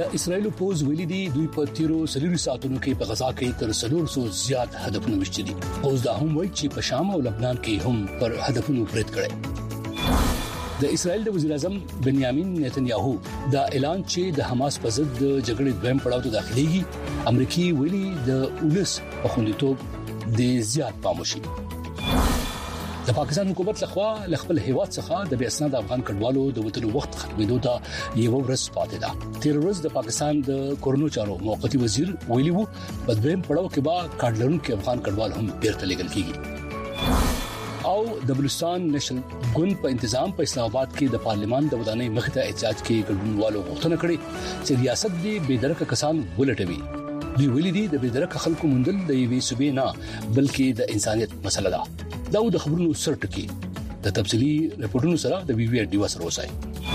د اسرایل پوز ویلي دي دوی په تیرو سلیری ساعتونو کې په غزا کې تر 300 زیات هدفونه مشتي دي. پوز دا هم وایي چې په شام او لبنان کې هم پر هدفونو برید کړي. د اسرایل د وزیر اعظم بنیامین نتنیاهو دا اعلان چې د حماس په ضد د جګړې دویم پړاو ته داخليږي امریکایي ویلي د اولس په خوندیتوب د زیات پاموشي. د پاکستان حکومت لخوا خپل هیواد څخه د بې اسناد افغان کډوالو د وټلو وخت ختمېدو ته یو ورځ پاتې ده. تیر ورځ د پاکستان د کورونو چارو موقتی وزیر ویلي وو په دویم پړاو کې به کارډلرونکو افغان کډوال هم بیرته لېږل کیږي. او د بلوچستان نېشنل ګوند په انتظام په اسلام آباد کې د پارلیمان د ودانۍ مخې ته احتجاج کې ګډونوالو غوښتنه کړې چې ریاست دې بېدرکه کسان ولټوي. دوی ویلي دي د بېدرکه خلکو موندل د یوې صوبې نه بلکې د انسانيت مسله ده. دا د خبرونو سرټکی د تفصیلی رپورټونو سره د وی وی ډیوا سره وسای.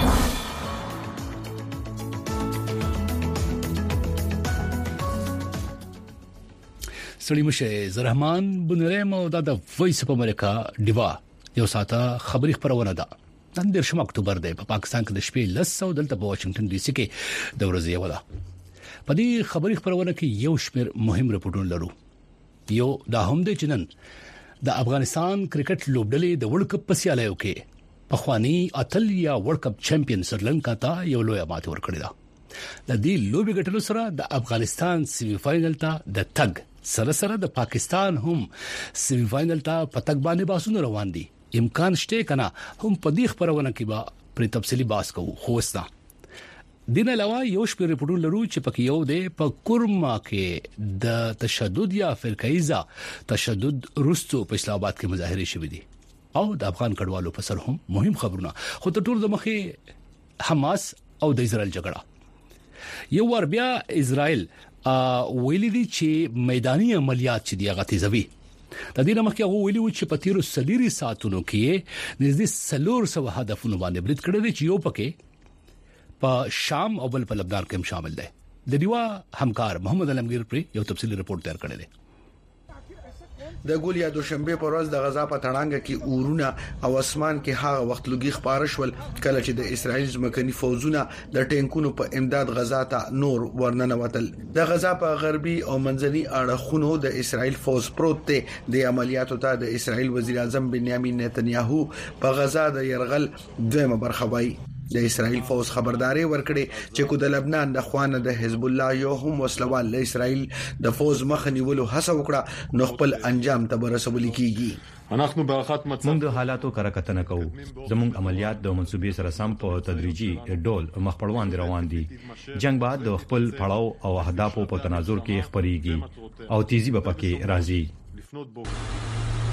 سړی مشه زرحمان بنرم او د وایس اف امریکا ډیوا یو ساته خبري خبرونه ده. نن 10 اکتوبر دی په پاکستان کې د شپې 10 دلته په واشنگټن ډي سي کې د ورځې یو ده. په دې خبري خبرونه کې یو شمېر مهم رپورټونه لرو. یو دا هم د چنن د افغانستان کرکټ لوبډلې د ورلد کپ په سیالیو کې په خواني اتلیا ورلد کپ چمپیون سریلانکا ته یو لوی ماته ورکړی ده. د دې لوبي ګټلو سره د افغانستان سیمی فائنل ته د تګ سره د پاکستان هم سیمی فائنل ته په تګ باندې باسونه روان دي. امکان شته کنه هم په دې خبرونه کې به پر تفصیلی باس کوو. خوستا دین علاوه یو شپږ رپورټونه لرو چې پکې یو دی په کورما کې د تشدد یا فرقایزه تشدد رستو په اسلام آباد کې مظاهره شوې دي او د افغان کډوالو په سر هم مهم خبرونه. خو ته ټول د مخه حماس او د اسرائیل جګړه یو ور بیا اسرائیل ویلي دي چې میداني عملیات چې دی غتیزوي. د دې مخکې هغه ویلي و چې په تیرو سلیری ساعتونو کې نږدې 300 هدفونه باندې برید کړی دي چې یو پکې په شام او بل په لبنان کې شامل دي. د دیوا همکار محمد علمگیر پر یو تفصیلی رپورت تیار کړی دی. د ګول یا دوشنبه پر ورځ د غزا په تړانګه کې اورونه او اسمان کې هغه وخت لګي خبره شول کله چې د اسرایل ځمکني فوزونه د ټینکونو په امداد غزا ته نور ورننه وتل. د غزا په غربي او منځني اړخونو د اسرایل فوز پروت دی. د عملیاتو ته د اسرایل وزیر اعظم بنیامین نتنیاهو په غزا د يرغل دویمه برخه وایي. د اسرایل فوز خبرداري ورکړي چې کو د لبنان د خوانه د حزب الله یو هم وسلوال له اسرایل د فوز مخ نیولو هڅه وکړه نو خپل انجام ته برسول کیږي. موږ د حالاتو کراکتنه کوو. زموږ عملیات د منسوبې سره سم په تدریجي ډول مخ پړوان روان دي. جنگ بعد د خپل پړاو او اهدافو په تناظر کې خبريږي او تیزی به پکې راځي.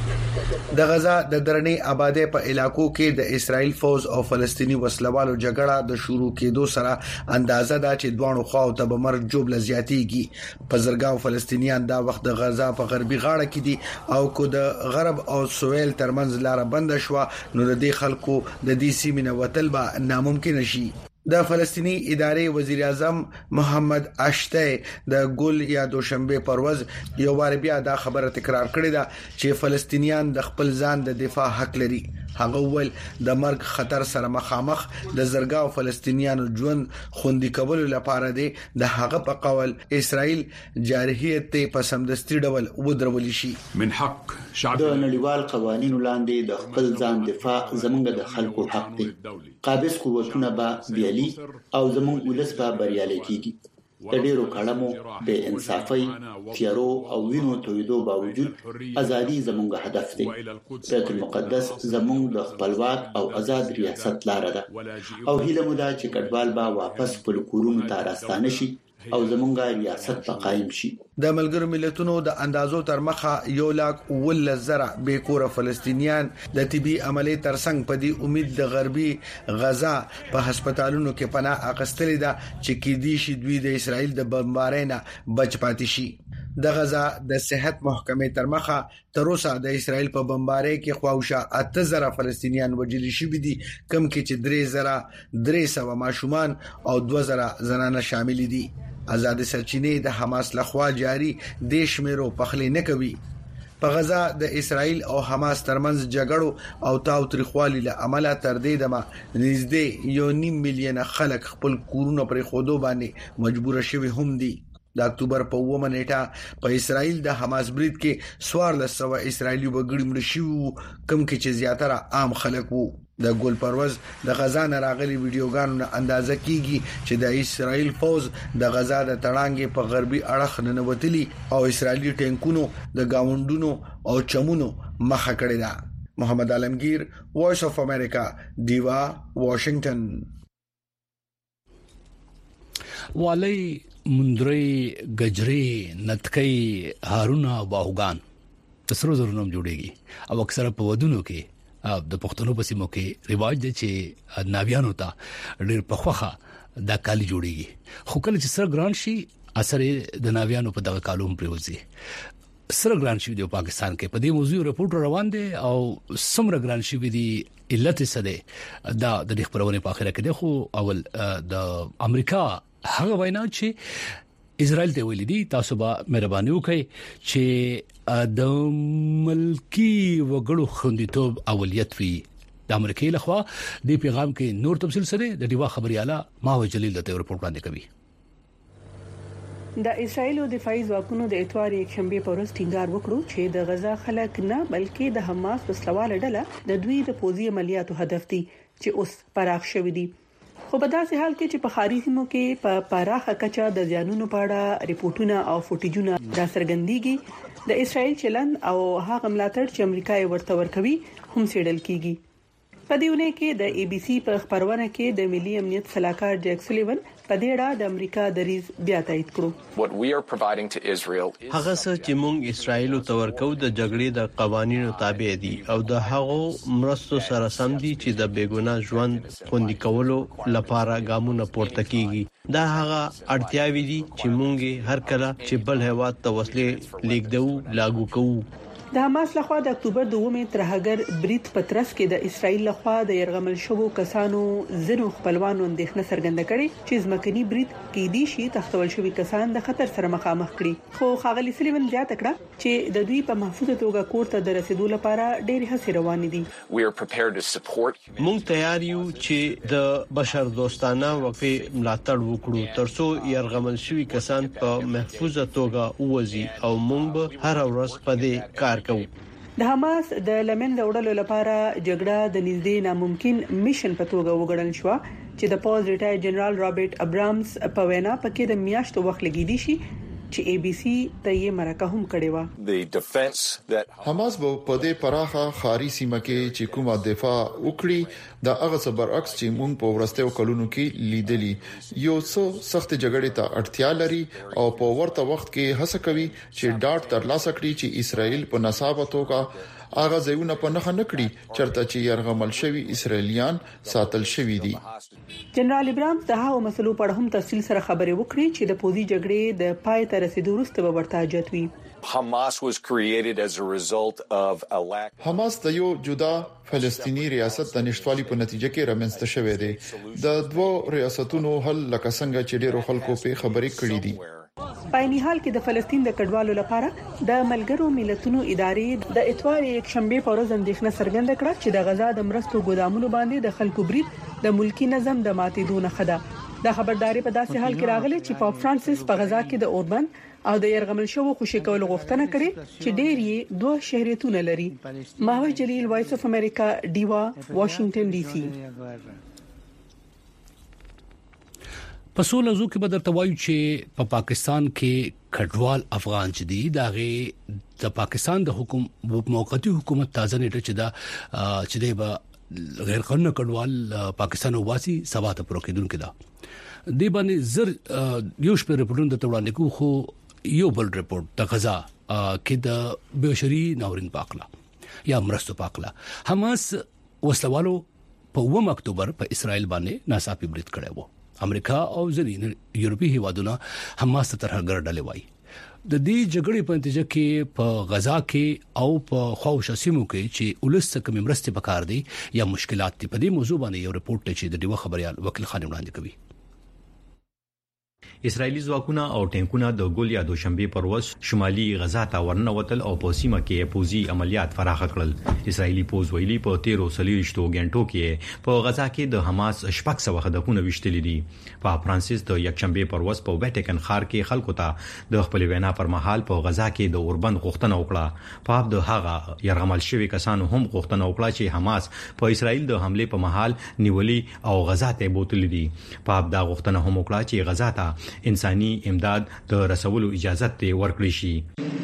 د غزا د درنې آبادی په علاقو کې د اسرایل فوز او فلسطینی وسلوالو جګړه د شروع کېدو سره اندازه ده چې دوه خواو ته به مرګ جوړ لزیاتیږي. په زرګاو فلسطینیان دا وخت د غزا په غربي غاړه کې دي او کو د غرب او سویل ترمنځ لار بند شو نو د دې خلکو د دې سیمې وتل به ناممکن شي. د فلسطینی ادارې وزیر اعظم محمد اشته د ګل یا دوشنبه پرواز یو وار بیا دا خبره تکرار کړې ده چې فلسطینیان د خپل ځان د دفاع حق لري. هغه ول د مرګ خطر سره مخامخ د زرګاو فلسطینیانو ژوند خوندي کول لپاره دی د هغه په قول اسرائیل جارحیت ته په سمدستي ډول ودرول شي. من حق شعب د نړیوال قوانینو لاندې د خپل ځان دفاع زموږ د خلکو حق دی. قابض قوتونه به بیالي او زموږ ولس به بریالي کیږي. د ډیرو کلمو د انصافي تیارو او وینو تویدو باوجود ازادي زموږ هدف دی. بیت المقدس زموږ د خپلواک او آزاد ریاست لار ده او هیله مو ده چې کډوال به واپس په کورونو ته راستانه شي او زمونږه ریاست په قائم شي. د ملګرو ملتونو د اندازو تر مخه 1,10,000 بیکوره فلسطینیان د طبي عملي ترڅنګ په دې امید د غربي غزا په هسپتالونو کې پناه اخیستلې ده چې کې دي شي دوی د اسرائیل د بمبارۍ نه بچ پاتې شي. د غزا د صحت محکمې تر مخه تر اوسه د اسرائیل په بمبارۍ کې خواوشه 8,000 فلسطینیان وژل شوي دي کم کې چې 3,300 ماشومان او 2,000 زنانه شامل دي. آزاد سرچینې د حماس لخوا جاری د شمیرو پخلی نه کوي. په غزا د اسرایل او حماس ترمنځ جګړو او تاوتریخوالي له امله تر دې دمه نږدې 1.5 میلیون خلک خپل کورونه پرې خودو باندې مجبور شوي هم دي. د اکتوبر په 9 نیټه په اسرایل د حماس برید کې 1400 اسرایلی وګړي مړ شوي کم کې چې زیاتره عام خلک وو. د ګل پروز د غزا نه راغلي ویډیوګانو اندازه کیږي چې د اسرایل فوز د غزا د تړانګې په غربي اړخ ننوتلی او اسرایلی ټینکونو د گاونډونو او چمونو مخه کړې ده. محمد عالمگیر، وایس اف امریکا، دیوا، واشنگټن. والی مندري گجري نتکي هارونه باوغان تسرو زرونم جوړيږي او اکثره په ودونو کې د پښتنو په سیمو کې رواج دي چې ناویانو ته ډېر په خوخه د کالی جوړيږي خو کله چې سر ګران شي اثر د ناویانو په دغه کالوم پروزي سر ګران شي د پاکستان کې په دې موضوع رپورټ روان دي او سمره ګران شي دي علت څه ده د خبرونه په اخره کې ده خو اول د امریکا هغه وینا چې اسرائیل ته ویلي دي تاسو به مهرباني وکړئ چې د ملکی وګړو خوندیتوب اولیت وي. د امریکای لخوا د پیغام کې نور تفصیل سره د دیوا خبرياله ماوه جلیل د رپورټ وړاندې کوي. د اسرائیل دفاعي ځواکونو د اتوار یک شنبه په ورځ ټینګار وکړو چې د غزا خلک نه بلکې د حماس وسلواله ډله د دوی د پوځي عملیاتو هدف دي چې اوس پراخ شوې دي. خو په داسې حال کې چې په خارجي سیمو کې په پراخه کچه د ځانونو په اړه ریپورتونه او فوټیجونه را څرګندېږي د اسرائیل چلن او هغه ملاتړ چې امریکا یې ورته ورکوي هم څېړل کیږي. په دیونه کې د ای بي سي په خبرونه کې د ملي امنیت صلاحکار جیک سولیون په دې اړه د امریکا دریځ بیا تایید کړو. هغه څه چې موږ اسرائیل ته ورکو د جګړې د قوانینو تابع دي او د هغو مرستو سره سم دي چې د بیګناه ژوند خوندي کولو لپاره ګامونه پورته کیږي. دا هغه اړتیاوې دي چې موږ هر کله چې بل هیواد ته وسلې لیږدو لاګو کوو. د حماس لخوا د اکتوبر 2 ترهګر برید پترس کې د اسرائیل لخوا د يرغمل شوو کسانو زنو خپلوانو اندېښنه څرګنده کړې چې ځمکني برید کې دي شي تختول شوی کسان د خطر سره مخامخ کړي. خو خاغلی سلیمن زیاته کړه چې د دوی په محفوظه توګه کور ته د رسیدو لپاره ډېر هڅې روانې دي. موږ تیار یو چې د بشر دوستانه وقفه ملاتړ وکړو ترڅو يرغمل شوی کسان په محفوظه توګه ووزي او موږ به هر ورځ په دې کار کوو. د حماس د لمن وړلو لپاره جګړه د نږدې ناممکن میشن په توګه وګڼل شو چې د پوز ریټایر جنرال رابرټ ابرامز په وینا پکې د میاشتو وخت لګیدي شي چې ای بي سي ته یې مرکه هم کړې و. حماس په دې پراخه خاري سیمه کې چې کومه دفاع وکړي د هغه څه برعکس چې موږ په ورستیو کلونو کې لیدلی یو څو سخت جګړې ته اړتیا لري او په ورته وخت کې هڅه کوي چې ډاټ ترلاسه کړي چې اسرائیل په نصابه توګه هغه ځایونه په نخښه نکړي چرته چې يرغمل شوی اسرائیلیان ساتل شوی دي. جنرال ابراهیم د هغو مسلو په اړه هم تفصیل سره خبرې وکړي چې د پوزي جګړې د پای ته رسیدو وروسته به ورته حاجت وي. حماس د یو جدا فلسطینی ریاست د نشټوالي په نتیجه کې رامنځته شوې ده. د دوه ریاستونو حل لکه څنګه چې ډېرو خلکو په خبرې کړې دي. په نهال کې د فلسطین د کډوالو لپاره د ملګرو ملتونو ادارې د اتوار یک شنبه په ورځ اندېښنه څرګنده کړه چې د غزا د مرستو ګودامونو باندې د خلکو برید د ملکی نظم د ماتېدو نه خده. د خبرداري په داسې حال کې راغلي چې پاپ فرانسیس په غزا کې د اوربن او د يرغمل شوو خوشی کول غوښتنه کړې چې ډېر یې دوه شهريتونه لري. ماوه جلیل، وایس اف امریکا، دیوا، واشنگټن ډي سي. په سولزو کې بدر توایو چې په پاکستان کې کډوال افغان چې دي داغه د پاکستان د موقتی حکومت تازه نیټه چې د غیر قانوني کډوال پاکستان واسي سبا ته پروکیدونکو ده دی باندې زر یو شپه ریپورتونه د وړاندې کو خو یو بل ریپورت د غزا کې د بشري ناورین پاکلا یا مرستو پاکلا حماس وسلوالو په 9 اکتوبر په اسرائیل باندې ناڅاپي برید کړی وو. امریکا او ځینې یورپی هیوادونه حماس ته ترهګر ډلې وای. د دې جګړې په نتیجه کې په غزا کې او په خوښ سیمو کې چې ولست کم مرستې پکار دي یا مشکلات دي. په دې موضوع باندې یو ریپورت چې د دیو خبريال وکیل خان وړاندې کوي. اسرایلی ځواکونه او ټانکونه د ګول یا دوشنبه پر ورځ شمالي غزا ته ورنوتل او په سیمه کې پوزي عملیات فراخ کړل. اسرایلی پوز ویلي په 13 غنټو کې په غزا کې د حماس شپږ سو هدفونه وشتلې دي. په فرانسیس د یکشنبه پر ورځ په ویټیکن ښار کې خلکو ته د خپل وینا پر مهال په غزا کې د اوربند غوښتنه وکړه. په د هغه يرغمل شوی کسانو هم غوښتنه وکړه چې حماس په اسرایل د حمله په مهال نیولي او غزا ته بوتل دي. په دا غوښتنه هم وکړه چې غزا ته انساني امداد د رسولو اجازه ته ورکړي شي.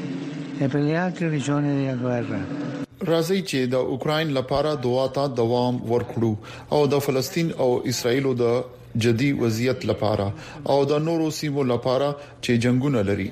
راځي چې د اوکرين لپاره دعا ته دوام ورکړو او د فلسطین او اسرایل د جدي وضعیت لپاره او د نورو سیمو لپاره چې جنگونه لري.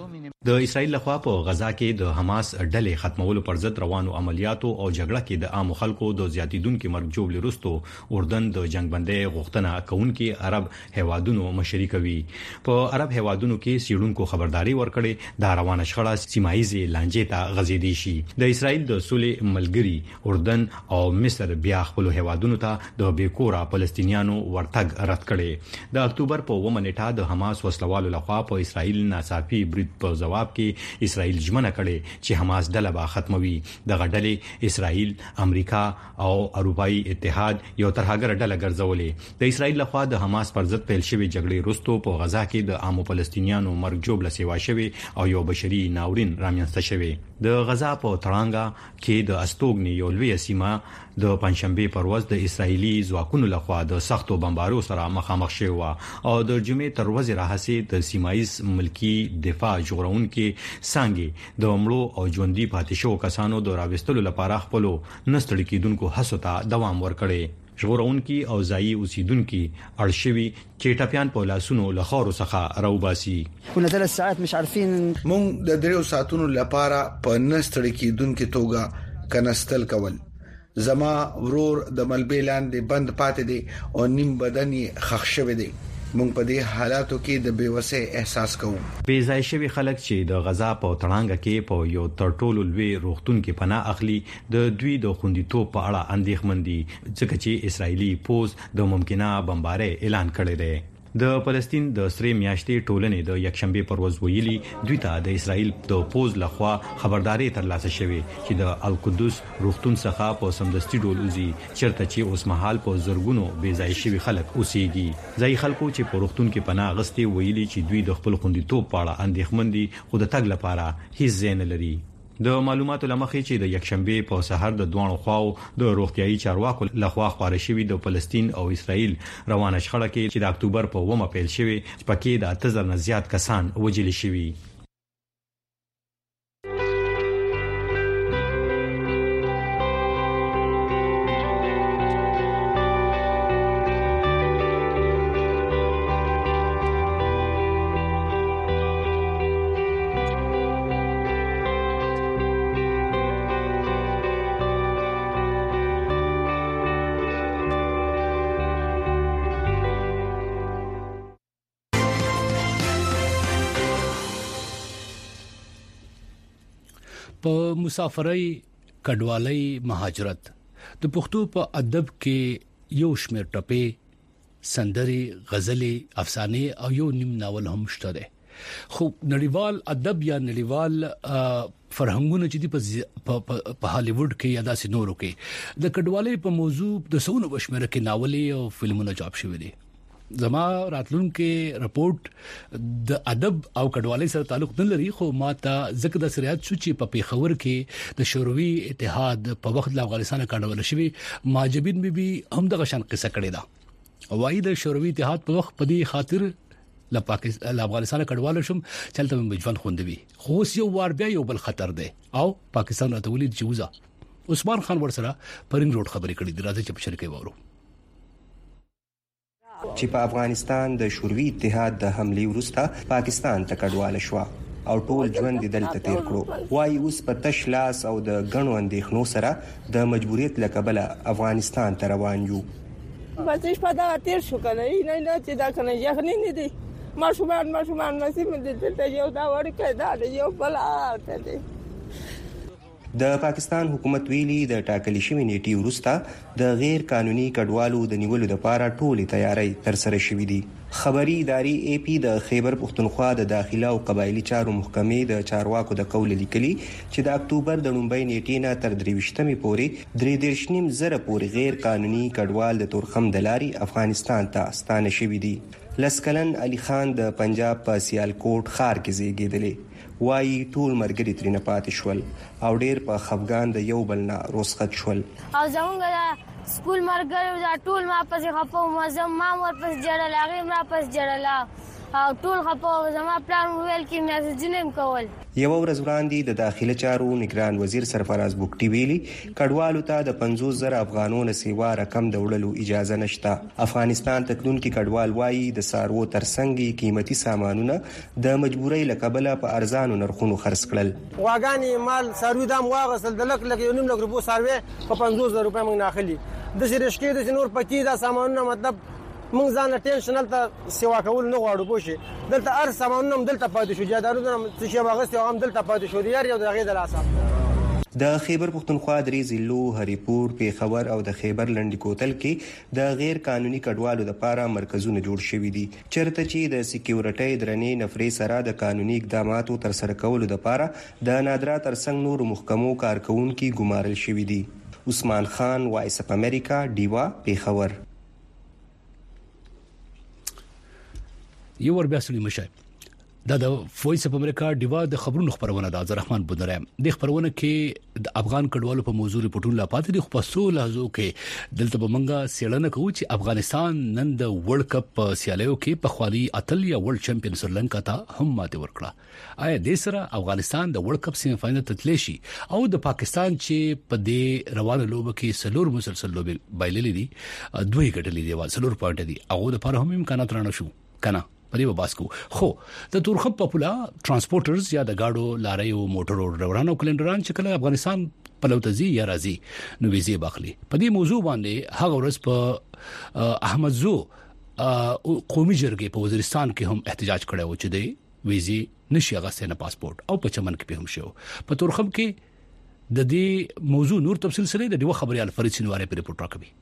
د اسرایل لخوا په غزا کې د حماس ډلې ختمولو پر ضد روانو عملیاتو او جګړه کې د عام خلکو د زیاتیدونکو مرګ جوړ لرستو اردن د جنگبندۍ غوښتنه کوونکي عرب هیوادونو مشري کوي. په عرب هیوادونو کې سیډونکو خبرداري ورکړي د روانه شخړه سیمایي لانجې ته غځېدي شي. د اسرایل د سولې ملګری اردن او مصر بیا خپل هیوادونو ته د بیکورا فلسطینیانو ورتګ رد کړي. د اکتوبر په 1 نیټه د حماس وسلوالو لخوا په اسرایل ناڅاپي برید په جواب کې اسرائیل ژمنه کړې چې حماس ډله به ختموي. د غډلې اسرائیل، امریکا او اروپאי اتحاد یو ترهګر ډله ګرځولې. د اسرائیل لخوا د حماس پر ضد پیل شوی جګړې وروسته په غزا کې د عام فلسطینیانو مرګ جوړ لسیوا شوی او یو بشري ناورین رامنځته شوی. د غزا په تړانګه کې د استوګنی یو لوی سیمه د پنځشنبه پر ورځ د اسرایلی ځواکونو لخوا د سختو بمبارو سره مخامخ شوی او د جمعې تر ورځې راهسي د سیمایي ملکی دفاع جوړونکو څنګه د عملو او ژوندۍ پاتې شو کسانو د راوستلو لپاره خپل نستړي کیدونکو هڅو ته دوام ورکړي. ژغورونکي او ځایي اوسیدونکو اړشوي چې ټاپیان په لاسونو لخوا څخه راوباسي. كنا 3 ساعات مش عارفين مونږ د 3 ساعتونو لپاره په نستړي کیدونکو توګه کنستل کول. زما ورور د ملبې لاندې بند پاتې دي او نیم بدن یې خښ شوی دی. مونږ په دې حالاتو کې د بیوسۍ احساس کوو. بې ځای شوی خلک چې د غزا په تړانګه کې په یو ترټولو لوی روغتون کې پناه اخلي د دوی د خوندیتوب په اړه اندېښمن دي ځکه چې اسرایلی پوز د ممکنه بمبارۍ اعلان کړی دی. د فلسطین د سری میاشتې ټولنې د یکشنبه پر ورځ ویلي دوی ته د اسرایل د پوز لخوا خبرداري ترلاسه شوې چې د القدس روغتون څخه په سمدستي ډول وزي چرته چې اوس مهال په زرګونو بې ځای شوی خلک اوسېږي. ځای خلکو چې په روغتون کې پناه غستې ویلي چې دوی د خپل خوندیتوب په اړه اندېښمن دي خو د تګ لپاره هیڅ ځای نه لري. د معلوماتو لمخې چې د یکشنبه په سحر د دوه خواو د روغتيایي چارواکو لخوا خبره شوې د فلسطین او اسرائیل روانه شخړه کې چې د اکتوبر په 1 پیل شوې پکې د 8000 نه زیات کسان وژل شوي. په مسافرۍ کډوالۍ مهاجرت د پښتو په ادب کې یو شمېر ټپې سندري غزلي افسانې او یو نیم ناول هم شته ده. خو نړیوال ادب یا نړیوال فرهنګونه چې په هالیوډ کې یا داسې نورو کې د کډوالۍ په موضوع د سونو بشمره کې ناولې او فلمونه چاپ شوي دي. زما راتلونکو رپورت د ادب او کډوالۍ سره تعلق نه لري خو ماته ذکر د سریات شو چې په پیښور کې د شوروي اتحاد په وخت د افغانستان کډوال شوی ماجبین بي هم د غشن قصه کړې ده. وایي د شوروي اتحاد په وخت په دې خاطر ل افغانستان کډوال شم چلته مجوان خوندوي خو یو وار بیا یو بل خطر ده او پاکستان راته ولید جوزا عثمان خان ورسره پرنګ روډ خبرې کړې دي. راځي چې په شریکي وورو چې په افغانستان د شوروي اتحاد د حمله وروسته پاکستان ته کډواله شو او ټول ژوند دلته تیر کړو. وايي اوس په تش لاس او د غنو اندېښنو سره د مجبوریت لکبله افغانستان ته روان یو. بچش په دا تیر شو کنه نه چې دا کنه یخنی نه دي ماشومان نصیب دې ته یو دا ورکه دا یو بل آته دي. د پاکستان حکومت ویلي د ټاکلي شوی نیټي وروسته د غیر قانوني کډوالو د نیولو لپاره ټولې تیاری تر سره شوې دي. خبري اداري اي پی د خیبر پختونخوا د داخله او قبایلی چارو محکمې د چارواکو د قول لیکلي چې د اکتوبر د 9 نیټې نه تر 23 پورې 3.9 زره پورې غیر قانوني کډوال د تورخم د لاري افغانستان ته ستانه شوي دي. لسکلن علي خان د پنجاب په سیالکوټ ښار کې زیږیدلی وایي ټول مرګري ترې نه پاتې شول او ډېر په خفګان د یو بل نه رخصت شول. او زمونږ سکول مرګري دا ټول ما پسې خپو مزم ما ور پس جړل هغه ما پس جړل او ټول خپو زما پلان ویل کې میسجونه کول. یو ورځ وړاندې د داخله چارو نگران وزیر سرفراز بوکټي ویلي کډوالو ته د 50,000 افغانونو سیوا رقم د وړلو اجازه نشته. افغانستان تکونکي کډوال وایي د سارو ترڅنګ قیمتي سامانونه د مجبورۍ لکبله په ارزانو نرخونو خرڅ کړل. واغانی مال سارو دام واغسل د لک یو نیم لک روپو ساروي په 50,000 روپے موږ ناخلي د شریشکې د نور پکی دا سامانونه مطلب موږ ځان ټینشنل ته سیوا کول نه غواړو پوښي دلته هر سامانونه دلته پاتې شو جادارونه چې واغست یو هم دلته پاتې شو یار یو دغه د لاسه. د خیبر پختونخوا درې ضلعو هریپور پیښور او د خیبر لنډی کوتل کې د غیر قانوني کډوالو لپاره مرکزونه جوړ شوي دي چیرته چې د سکیورټي درنې نفرې سره د قانوني اقداماتو تر سره کولو لپاره د نادرا ترڅنګ نور محکمو کارکونکو ګمارل شوي دي. عثمان خان وایس اف امریکا دیوا پیښور. یو ور بیا سلی مشه دا د وایس اف امریکا دیوا د خبرونو خبرونه د عبدالرحمن بندرم د خبرونه کې د افغان کډوالو په موضوع ریپورتونه لا پاتې دي خو په سو لحظو کې دلته بمنګا سیړنه کوي چې افغانستان نن د ورلد کپ سیالیو کې په خوالي اتل یا ورلد چمپیون سریلانکا ته هم ماته ورکړه. آیا د سره افغانستان د ورلد کپ سیمه فائنل ته تللی شي او د پاکستان چې په دې روانه لوبه کې سلور مسلسل لوبې بایللې دي دوی ګټلې دي سلور پوینټ دي او د لپاره هم امکانات رانه شو کنه پرې وباسکو. خو د تورخم پاپولا ترانسپورټرز یا د گاډو لارې او موټرو ډرایورانو کلندران چې کله افغانستان په لوتزي یا راځي نو ویزه باخلي. په دې موضوع باندې هغه ورځ په احمد زو قومي جرګې په وزیرستان کې هم احتجاج کړی و چې د ویزه نشي غسنه پاسپورت او په چمن کې هم شو. په تورخم کې د دې موضوع نور تفصیل سره د دیو خبريال فرید سنواره په ریپورت راکوي.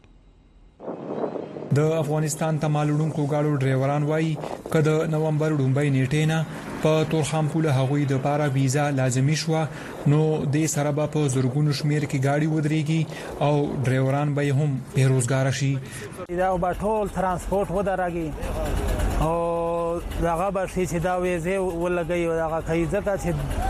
د افغانستان تمالونکو گاډو ډرایوران وایي کله نومبر 2 نیټې نه په تورخم پوله هغوی د پاره ویزا لازمي شو نو د سره په زورګونو شمیر کې گاډي ودرېږي او ډرایوران به هم بیروزګار شي. دا په ټول ترانسپورت ودرېږي او داغه به چې دا ویزه ولګي او داغه کوي ځکه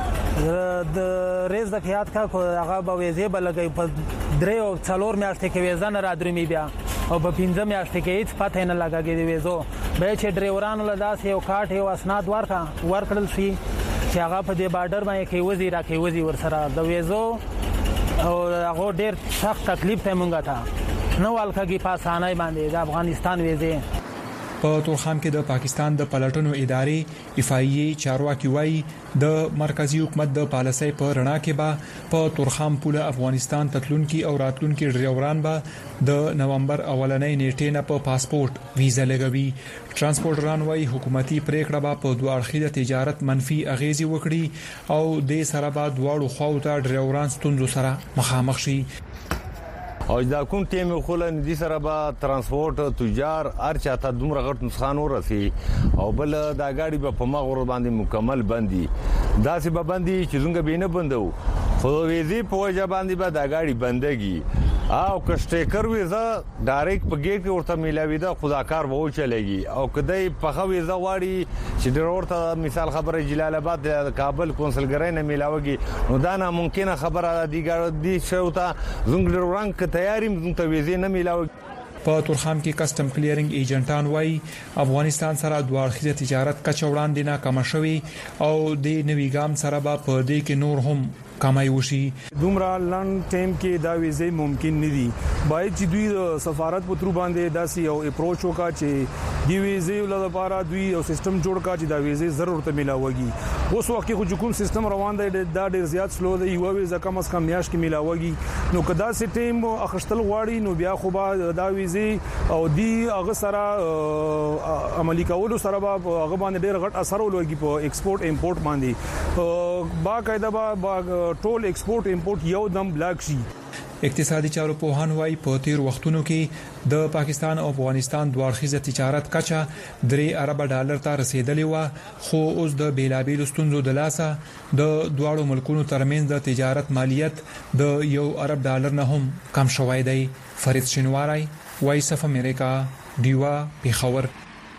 چې د ریز د خیاط کا کو هغه به ویزه بلګي په درې او څلور میاشتې کې ویزه نه رادرمي بیا او په 15 میاشتې کې هیڅ پته نه لګاګي دی ویزو به چې ډرایورانو له داسې یو کارت یو اسناد ورکړل شي چې هغه په دې بارډر باندې کې وزیر راکې وزیر ورسره د ویزو او هغه ډېر سخت تکلیف ته مونږه تا نو ولکهږي په اسانۍ باندې د افغانستان ویزه. په تورخم کې د پاکستان د پلټنو ادارې افایي چارواکي وایي د مرکزی حکومت د پالیسۍ په رڼا کې به په تورخم پوله افغانستان تتلونکي او راتلونکي ډرایوران به د نومبر اولنۍ نیټې نه په پاسپورت ویزه لګوي. ترانسپورټران وایي حکومتي پریکړه به په دوه اړخیزه تجارت منفي اغیزې وکړي او د سره به دواړو خواو ته ډرایوران ستونزو سره مخامخ شي. او دا کوم ټیم خلن دي سره به ترانسپورت تجار ارچا ته دومره غټ نقصان ورسي او بل دا گاډي په مغور باندې مکمل بندي داسې به بندي چې څنګه بینه بندو خو ویزي په وجه باندې به دا گاډي بندګي او کشټیکر ویزا ډایرکټ په گیټ کې ورته ملاوي دا خداکار وو چلےږي او کدی په خو ویزا واړي چې ډرور ته مثال خبره جلال آباد د کابل کونسلګرۍ نه ملاويږي نو دا نه ممکنه خبره دی ګاډي دی شوته زنګ ډروران ک تیاری مونږ ته ویزه نه ملاوي. په تورخم کې کسٹم کلیرینګ ایجنټان وایي افغانستان سره دوه اړخیزه تجارت کچ وړاندې نه کم شوي او د نوي ګام سره به په دې کې نور هم کمای وشي. دومره لنډ ټایم کې دا ویزه ممکن نه دي باید چې دوی سفارت په تر باندې داسي او اپروچ وکا چې دی ویزه لپاره دوی او سیستم جوړ کا چې دا ویزه ضرورت ملاويږي. اوس وخت کې خو کوم سیستم روان دی دا ډیر زیات سلو دی یو ویزه کم از کم میاش کې ملاويږي نو کدا سي ټیم اخستل غواړي نو بیا خو به دا ویزه او دی هغه سره عملی کولو سره به هغه باندې ډیر غټ اثر ولوي په ایکسپورت امپورټ باندې با قاعده با ټول ایکسپورت امپورټ یو دم بلاک شي. اقتصادي چارو پوهان وايي په تیر وختونو کې د پاکستان او افغانستان دوه اړخیزه تجارت کچا 3 ارب ډالر ته رسیدلې و خو اوس د بیلابیل ستونزو د لاسه د دواړو ملکونو ترمنځ د تجارت مالیت د 1 ارب ډالر نه هم کم شوی دی. فرید شینواری، وایس اف امریکا، دیوا پیښور.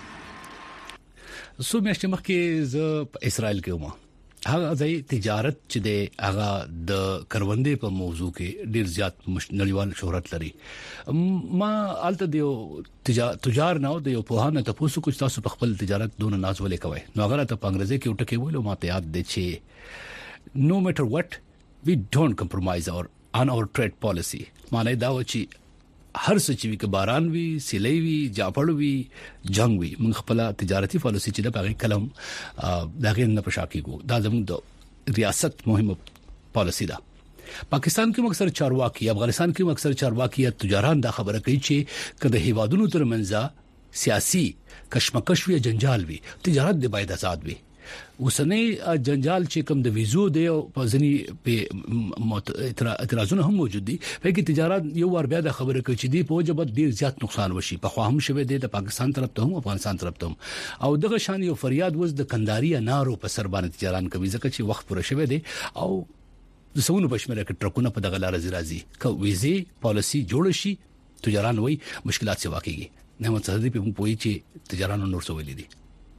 سو میاشتې مخکې ز په اسرائیل کې وم. هغه ځای تجارت چې د هغه د کروندې په موضوع کې ډیر زیات نړیوال شهرت لري. ما الته د تجار نه د یو په هانه تاسو کوم تاسو په خپل تجارت دون ناز ولې کوي نو هغه ته په انګریزي کې وټکي ویلو ماته یاد دي چې no matter what we don't compromise on our trade policy. معنی دا و چې هر څه چې وی باران وی سیلې وی جاپړ وی جنگ وی موږ خپل تجارتي پالیسي چې د باغی کلم دغه نه پښاکي کو دا زموږ د ریاست مهمه پالیسي ده. پاکستان کې اکثر چارواکي، افغانستان کې اکثر چارواکي تجاران دا خبره کوي چې کله هیوادونو ترمنځ سیاسي کشمکش وی جنجال وی تجارت د باید آزاد وی. اوسنۍ جنجال چې کوم د ویزو دی او په ځنی په اعتراضونه هم موجود دي په کې تجارت یو ور بیا د خبره کوي چې دی په وجبت ډیر زیات نقصان وشي په خو هم شوه د پاکستان طرف ته هم افغانستان طرف ته هم او دغه شان یو فریاد وز د کنداري انارو په سر باندې تجاران کوي ځکه چې وخت پوره شوه دی او د سونو بشمره کې ټرکونه په دغه لار راځي کو ویزي پالیسي جوړ شي تجاران وای مشکلات څه واقعي نه متصدی په پوي چې تجارانو نور څه ویلي دي.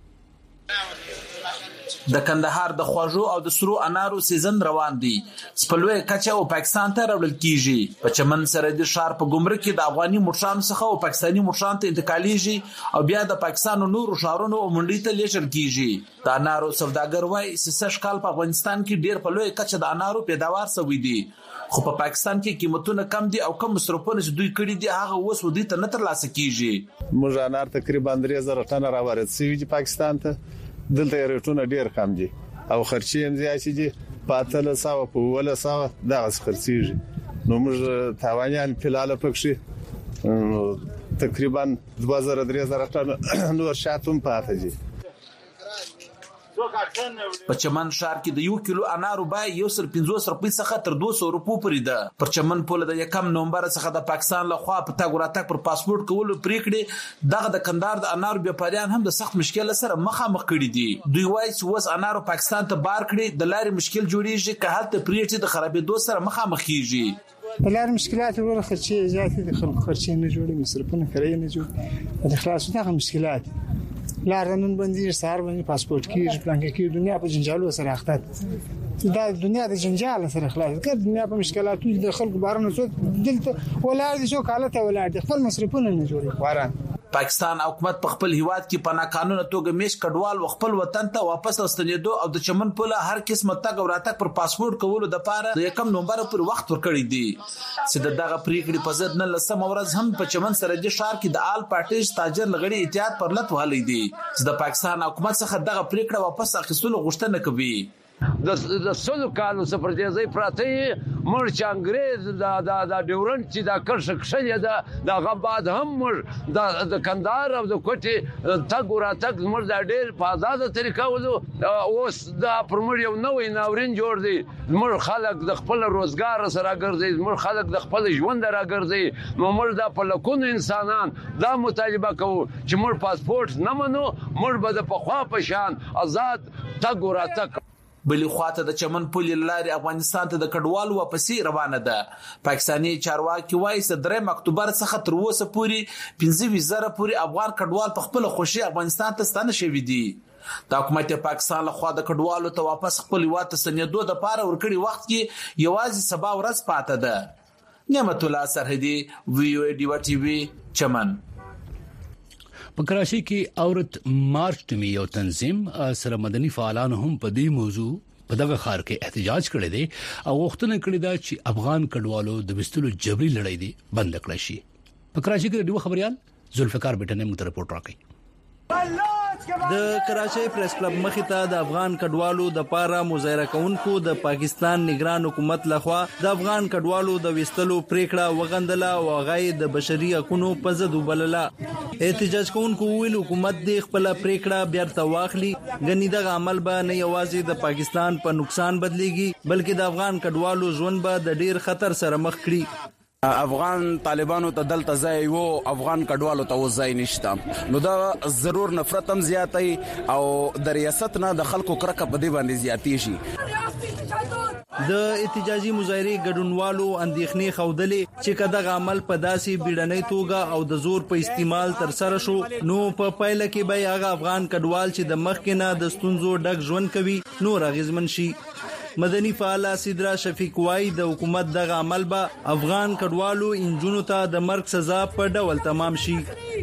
د کندهار د خوږو او د سرو انارو سیزن روان دي. سپلوي کچا او پاکستان ته راوړل کیږي. په چمن سره د شهر په ګمرک کې د افغاني موټرانو څخه او پاکستاني موټرانو ته انتقالیږي او بیا د پاکستان نورو شهرونو او منډي ته لیږل کیږي. د انارو سوداګر وای سسش کال په افغانستان کې ډیر په لوی کچا د انارو پیداوار شوی دي خو په پاکستان کې قیمتونه کم دي او کم مصرفونه چې دوی کړی دي هغه اوس ودی ته نه ترلاسه کیږي. موږ انار تقریبا 3000 ټن راوړل شوی دي پاکستان ته. دلته ریټونه ډیر کم دي او خرچې هم زیات دي په 300 په 100 دغه خرڅيږي نو موږ تاوانيان فلال پکښي تقریبا 2000 ټن نور شاتم پاتې دي. په چمن شهر کې د 1 کیلو انارو بای 150 روپۍ څخه تر 200 روپو پورې ده. پر چمن پوله د 1 نومبر څخه د پاکستان له خوا په تاګ راتګ پر پاسپورت کولو پریکړې دغه د کندهار د انارو بیاپاریان هم د سخت مشکل سره مخامخ کړي دي. دوی وایي چې وس انارو پاکستان ته بار کړي د لارې مشکل جوړیږي که حالت پریکړې د خرابېدو سره مخامخ کیږي. بلار مشكلات ولا خرچه زیاتې د خلک خرچه نه جوړي مصرفونه کوي نه جوړ د خلاص دغه مشکلات لارنن باندې سار باندې پاسپورت کې پلان کې دنیا په جنجالو سره اخته دا دنیا د جنجال سره خلاص کړه دنیا په مشکلاتو د خلکو بارنه څو دلته ولادي شو کالته ولادي خپل مصرفونه نه جوړي واره. پاکستان حکومت په خپل هیواد کې په ناقانونه توګه میش کډوال خپل وطن ته واپس راستنېدو او د چمن په له هر قسمه تګ او راتګ پر پاسپورت کولو د پاره د 1 نومبر پر وخت ورکړی دی چې دغه پریکړې په ضد نه لسم ورځ هم په چمن سره د شهر کې د آل پارټیز تاجر لغړي اتحاد پر لټ وهلې دي چې د پاکستان حکومت څخه دغه پریکړه واپس اخیستلو غوښتنه کوي. د سلو کالو سفر دی زی پراته مر چې انګريز د ډیورنټ چې دا کرشکشل دا غباد هم مر د کندهار او د کوټي تګ وراتګ مر د ډیر په آزاد طریقه ولو اوس دا پرمړ یو نوې ناورین جوړ دی مر خلک د خپل روزګار سره ګرځي مر خلک د خپل ژوند را ګرځي نو مر د په لکونو انسانان دا مطالبه کوي چې مر پاسپورت نه منو مر به د پخوا په شان آزاد تګ وراتګ. بلی خواته د چمن پولې لارې افغانستان ته د کډوالو واپسې روانه ده. پاکستاني چارواکي وایي چې 3 اکتوبر څخه تر اوسه پورې 15,000 پورې افغان کډوال په خپل خوشي افغانستان ته ستانه شوي دي. د حکومت پاکستان له خوا د کډوالو ته واپس خپل هیواد ته ستنېدو د پاره ورکړي وخت کې یوازې سبا ورځ پاته ده. نعمت الله سرحدي وی او ډیوا ټي وی چمن. په کراچي کې عورت مارچ ټیمي یو تنظیم سره مدني فعالان هم په دې موضوع په دغه خار کې احتجاج کړی دی او وختونه کړی دا چې افغان کډوالو د وستلو جبري لړۍ دی بند کړی شي. په کراچي کې د خبريال ذوالفقار بیٹن موږ ته رپورټ راکړي. د کراچۍ پریس کلب مخې ته د افغان کډوالو د پاره مظاهره کوونکو د پاکستان نگران حکومت لخوا د افغان کډوالو د وستلو پریکړه وغندله او غي د بشري حقوقو په ضد وبلله. احتجاج کوونکو ویل حکومت د خپل پریکړه بیرته واخلي غنی د عمل به نه یوازې د پاکستان په نقصان بدليږي بلکې د افغان کډوالو ژوند به د ډیر خطر سره مخ کړي. افغان طالبانو ته دلته ځای وو افغان کډوالو ته ځای نشته نو دا ضرور نفرت هم زیاتای او د ریاست نه د خلکو کرکه په دې باندې زیاتی شي. د احتجاجي مظاهرې ګډونوالو اندېښنې خوندلې چې کداغه عمل په داسې بیړنۍ توګه او د زور په استعمال تر سره شو نو په پایله کې به هغه افغان کډوال چې د مخکې نه د ستونزو ډک ژوند کوي نور اغیزمن شي. مدني فعال سیدرا شفیق وای د حکومت دغه عمل به افغان کډوالو انجونو ته د مرګ سزا په ډول تمام شي.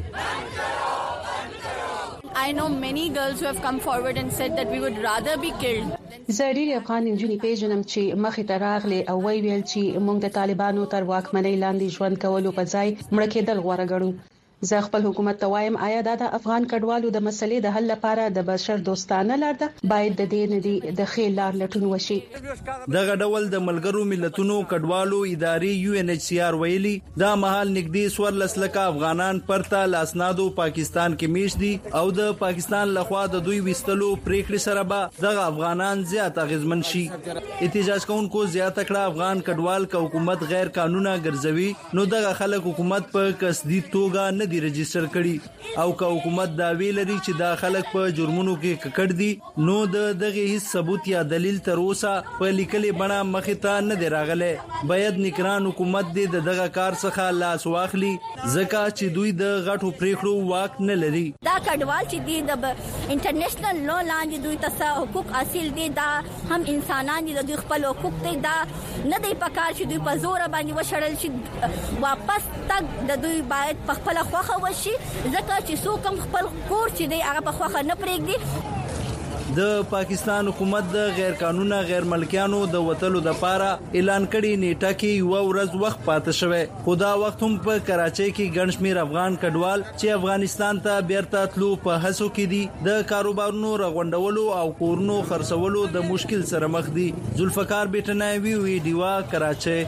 I know many girls who have come forward and said that we would rather be killed. زړی افغان انجونی پیژنم چې مخې ته راغلي او ویل چې موږ د طالبانو تر واکمنۍ لاندې ژوند کولو په ځای مړ کېدل غوړه ګڼو. زه خپل حکومت ته وایم آیا دا د افغان کډوالو د مسلې د حل لپاره د بشر دوستانه لار ده باید د دې ندي د خیر لار لټون وشي. دغه ډول د ملګرو ملتونو کډوالو ادارې UNHCR ویلي دا مهال نږدې 14 لک افغانان پرته لاسنادو پاکستان کې میش دي او د پاکستان لخوا د دوی وستلو پریکړې سره به دغه افغانان زیات اغیزمن شي. احتجاج کوونکو زیات کړه افغان کډوال ک حکومت غیر قانوني ګرځوي نو دغه خلک حکومت په قصدي توګه دی رجستر کړي او که حکومت دا ویل لري چې دا خلک په جرمونو کې ککړ دي نو دغه هیڅ ثبوت یا دلیل تر اوسه په لیکلي بڼه مخې ته نه دی راغلی. باید نگران حکومت دغه کار څخه لاس واخلي ځکه چې دوی د غټو پریکړو واک نه لري. دا کډوال چې دی د انټرنیشنل لو لاندې دوی ته حقوق حاصل دي دا هم انسانان دي دوی خپل حقوق ته دا نه دی پکار چې دوی په زور باندې وشړل شي واپس تک د دوی باید په خپل خوخه وشي ځکه چې څوک هم خپل کور چې دی هغه په خوخه نه پرېږدي. د پاکستان حکومت د غیر قانوني غیر ملکیانو د وټلو د پاره اعلان کړي نیټه کې یو ورځ وخت پاتې شوی خدا وخت هم په کراچۍ کې ګڼشمیر افغان کډوال چې افغانستان ته بیرته تلو په هڅو کې دي د کاروبارونو رغونډولو او کورونو خرڅولو د مشکل سره مخ دي. ذوالفقار بیٹنایوی وی دیوا کراچۍ.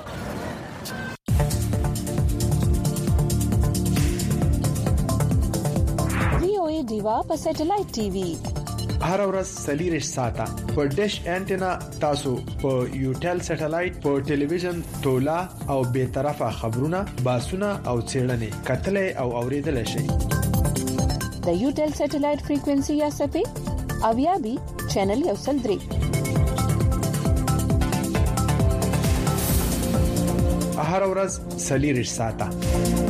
دیوا په سټلایټ ټي وي هر ورځ سلیریش ساته په ډیش انټینا تاسو په یوټل سټلایټ په ټلویزیون تولا او به طرفه خبرونه باسونه او چیرنې کتلې او اوریدل شي. د یوټل سټلایټ فریکوئنسي یا سپی او یا بي چینل یو سل 3 هر ورځ سلیریش ساته.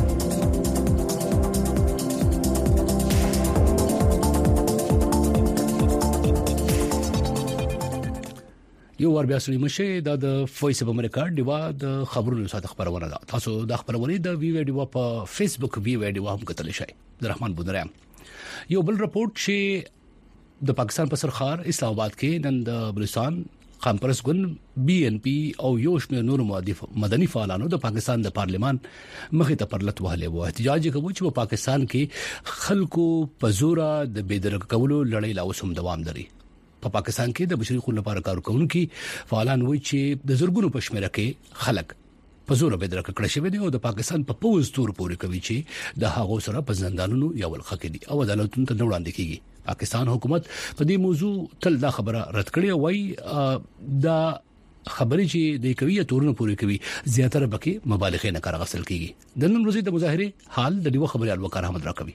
یو ور بیا سړي مشه د وایس اف امریکا دیوا د خبرونو ساته خبرونه ده. تاسو د خبرونه د وی ویډیو په فیسبوک وی ویډیو هم کتلی شئ. د رحمان بودرام یو بل رپورت چې د پاکستان په سرخار اسلام آباد کې نن د بلوچستان خامپرس ګوند BNP او یو شمېر نور مدني فعالانو د پاکستان د پارلمان مخې ته پرلط وهلې وو. احتجاج کوي چې په پاکستان کې خلکو په زور د بېدرک کولو لړۍ لا وسوم دوام لري. په پاکستان کې د بشري حقوقو لپاره کار کوونکي فعالان وایي چې د زورګونو په شمېر کې خلک په زور بېدرک کړي شوی دي او د پاکستان په پوز تور پورې کوي چې د هغو سره په زندانونو یا ولخه کې دي او عدالتونو ته وړاندې کیږي. پاکستان حکومت په دې موضوع تل دا خبره رد کړې وایي دا خبرې چې د کوي تورونه پورې کوي زیاتره بکې مبالغه نه کار غسل کیږي. د نن ورځې د مظاهره حال د دیو خبري الوکر احمد راکوي.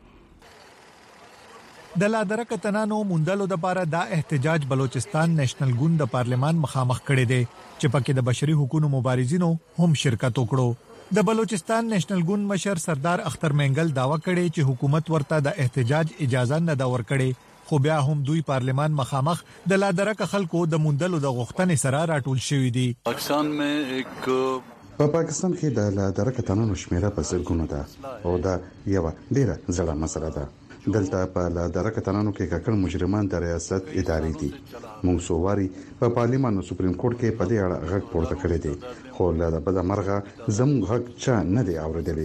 د لادرک تنانو موندلو د لپاره دا احتجاج بلوچستان نېشنل ګوند د پارلمان مخامخ کړي دي چې پکې د بشري حقوقو مبارزینو هم شرکت وکړو. د بلوچستان نېشنل ګوند مشر سردار اختر منګل داوا کړي چې حکومت ورته د احتجاج اجازه نه دا ورکړي خو بیا هم دوی پارلمان مخامخ د لادرک خلکو د موندلو د غوښتنې سره راټول شوې دي. پاکستان په پاکستان کې د لادرک تنانو شمیره په سلګونو ده او دا یو ډیره ځړه مسله ده. دلته په لادرک تنانو کې ککړ مجرمان د ریاست ادارې دي. موږ سوواري په پارلیمان او سپریم کورټ کې په دې اړه غږ پورته کړی دی خو لا د بده مرغه زموږ غږ چا نه دی اوریدلی.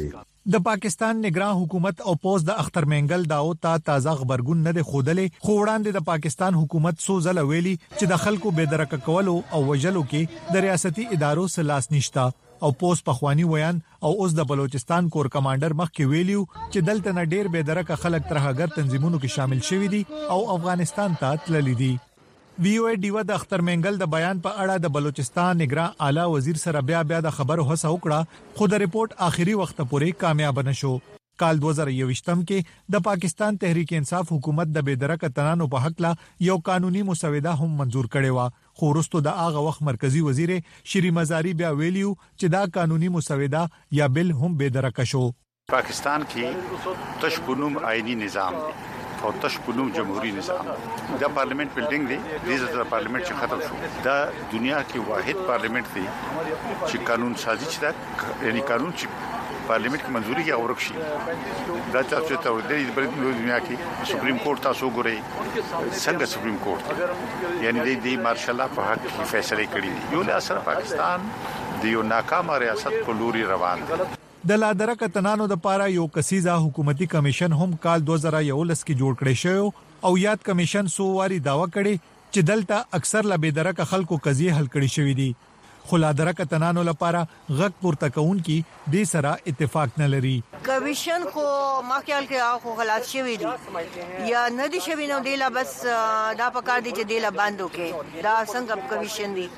د پاکستان نگران حکومت او پوز د اختر منګل داو ته تازه خبرګون نه خودلې خو وړاندې د پاکستان حکومت سو زل ویلي چې د خلکو بېدرک کولو او وجلو کې د ریاستي ادارو سلاس نشتا او پوز پخوانی ویان او اوس د بلوچستان کور کمانډر مخ کې ویلیو چې دلته نه ډیر بېدرک خلک ترهګر تنظیمونو کې شامل شوي دي او افغانستان ته تللي دي. وی او ای ډیو د اختر منګل د بیان په اړه د بلوچستان نگران اعلی وزیر سره بیا د خبرو هڅه وکړه خو د ریپورت آخري وخت پورې کامیاب نشو. کال 2021 کې د پاکستان تحریک انصاف حکومت د بېدرک تنانو په حق لا یو قانوني مسوده هم منزور کړې و خو وروسته د هغه وخت مرکزی وزیر شری مزاری بیا ویلیو چې دا قانوني مسوده یا بل هم بېدرک شو. پاکستان کې تشکونم آئینی نظام او تشکونم جمهوریت نظام دا پارلیمنت بلډینګ دی د پارلیمنت چې ختم شو دا دنیا کې واحد پارلیمنت دی چې قانون سازي چې یعنی قانون چې پارلیمنت کې منځوري یا ورکشي دا تاسو ته ورته د دنیا کې سپریم کورټ تاسو ګورئ څنګه سپریم کورټ یعنی د مارشال په حق کې فیصله کړې دي یو له اثر پاکستان د یو ناکام ریاست په لوري روان دی. د لادرک تنانو د پاره یو کسیزه حکومتي کمیشن هم کال 2011 کې جوړ کړی شو او یاد کمیشن سو واری داوا کړي چې دلته اکثر لبیدرک خلکو قضیه حل کړي شوې دي خو لادرک تنانو لپاره غږ پورته کون کی د سره اتفاق نه لري. کمیشن خو ما خیال کې خو غلط شوی دی یا نه دي شوی نو دی لا بس دا پکار دي چې دی لا باندې کې دا څنګه کمیشن دی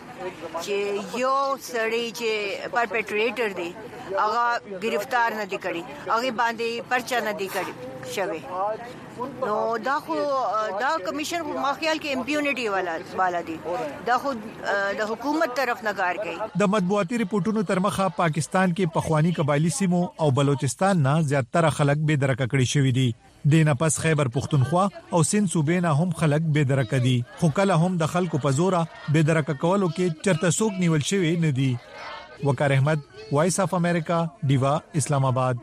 چې یو سړی چې پرپیټریټر دی هغه گرفتار نه دي کړي هغه باندې پرچا نه دي کړي شوی نو دا خو دا کمیشن خو ما خیال کې امپیونټي والا دی دا خو د حکومت طرف نه کار کوي. د مطبوعاتي ریپورتونو تر مخه پاکستان کې پخوانی قبایلی سیمو او بلوچستان نه زیاتره خلک بېدرک کړي شوی دي. دینه پس خیبر پختونخوا او سند صوبې نه هم خلک بېدرک دي خو کله هم د خلکو په زوره بېدرک کولو کې چرته څوک نیول شوی نه دي. وقار احمد وایس اف امریکا دیوا اسلام آباد.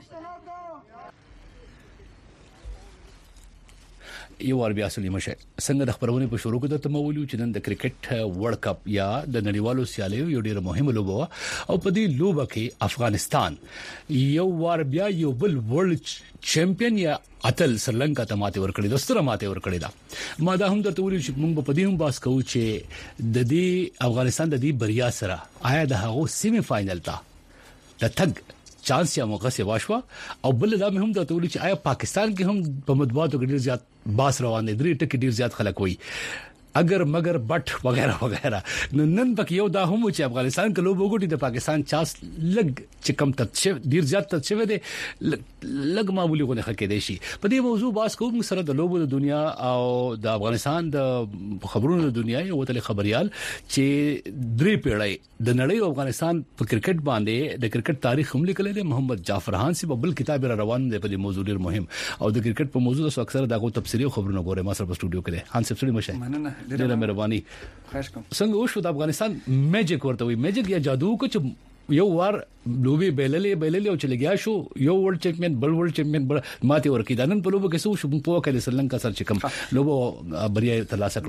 یو ور بیا سلیمه شه څنګه د خبرونه په شروع کې د تمولیو چې نن د کرکټ ورلد کپ یا د نړیوالو سیالیو یو ډیره مهمه لوبه او په دې لوبه کې افغانستان یو ور بیا یو بل ورلد چمپیون یا اتل سریلانکا ته ماته ورکړی د ستره ماته ورکړی دا ما دا هم درته ویل چې موږ په دې هم باس کوو چې د دې افغانستان د دې بریا سره آیا د هغه سیمه فائنل ته د تګ چانس یا موقع سی واشوا او بل دا مهم د تولي چې آیا پاکستان کې هم په مطبوعاتو کې ډیر زیات باس روان دي درې ټکي ډیر زیات خلک وي اگر مگر بټ وغیرہ وغیرہ نن پکې یو دا هم چې افغانستان کې لوب وګټي د پاکستان چانس لګ چې کم تد ډیر زیات تد شوی دی لګ معمولی غو نه خکې دی شي په دې موضوع باس کوم سره د لوبو د دنیا او د افغانستان د خبرونو د دنیا یو تل خبريال چې درې پیړۍ د نړۍ او افغانستان په کرکټ باندې د کرکټ تاریخ هم لیکل دی. محمد جعفر خان سی بل کتاب را روان دی په دې موضوع ډیر مهم او د کرکټ په موضوع سره اکثر دغه تفصیلی خبرونه ګورم ما سره په سټوډیو کې دی. خان صاحب سړي مشه ډیره مهرباني. څنګه وشو د افغانستان میجیک ورته وي میجیک یا جادو کو چې یو وار لوبي بیللې او چلګیا شو یو ورلد چمپیون بل ورلد چمپیون ماته ورکی دا نن په لوبو کې شو په کله سریلانکا سره چې کوم لوبو بریا ترلاسه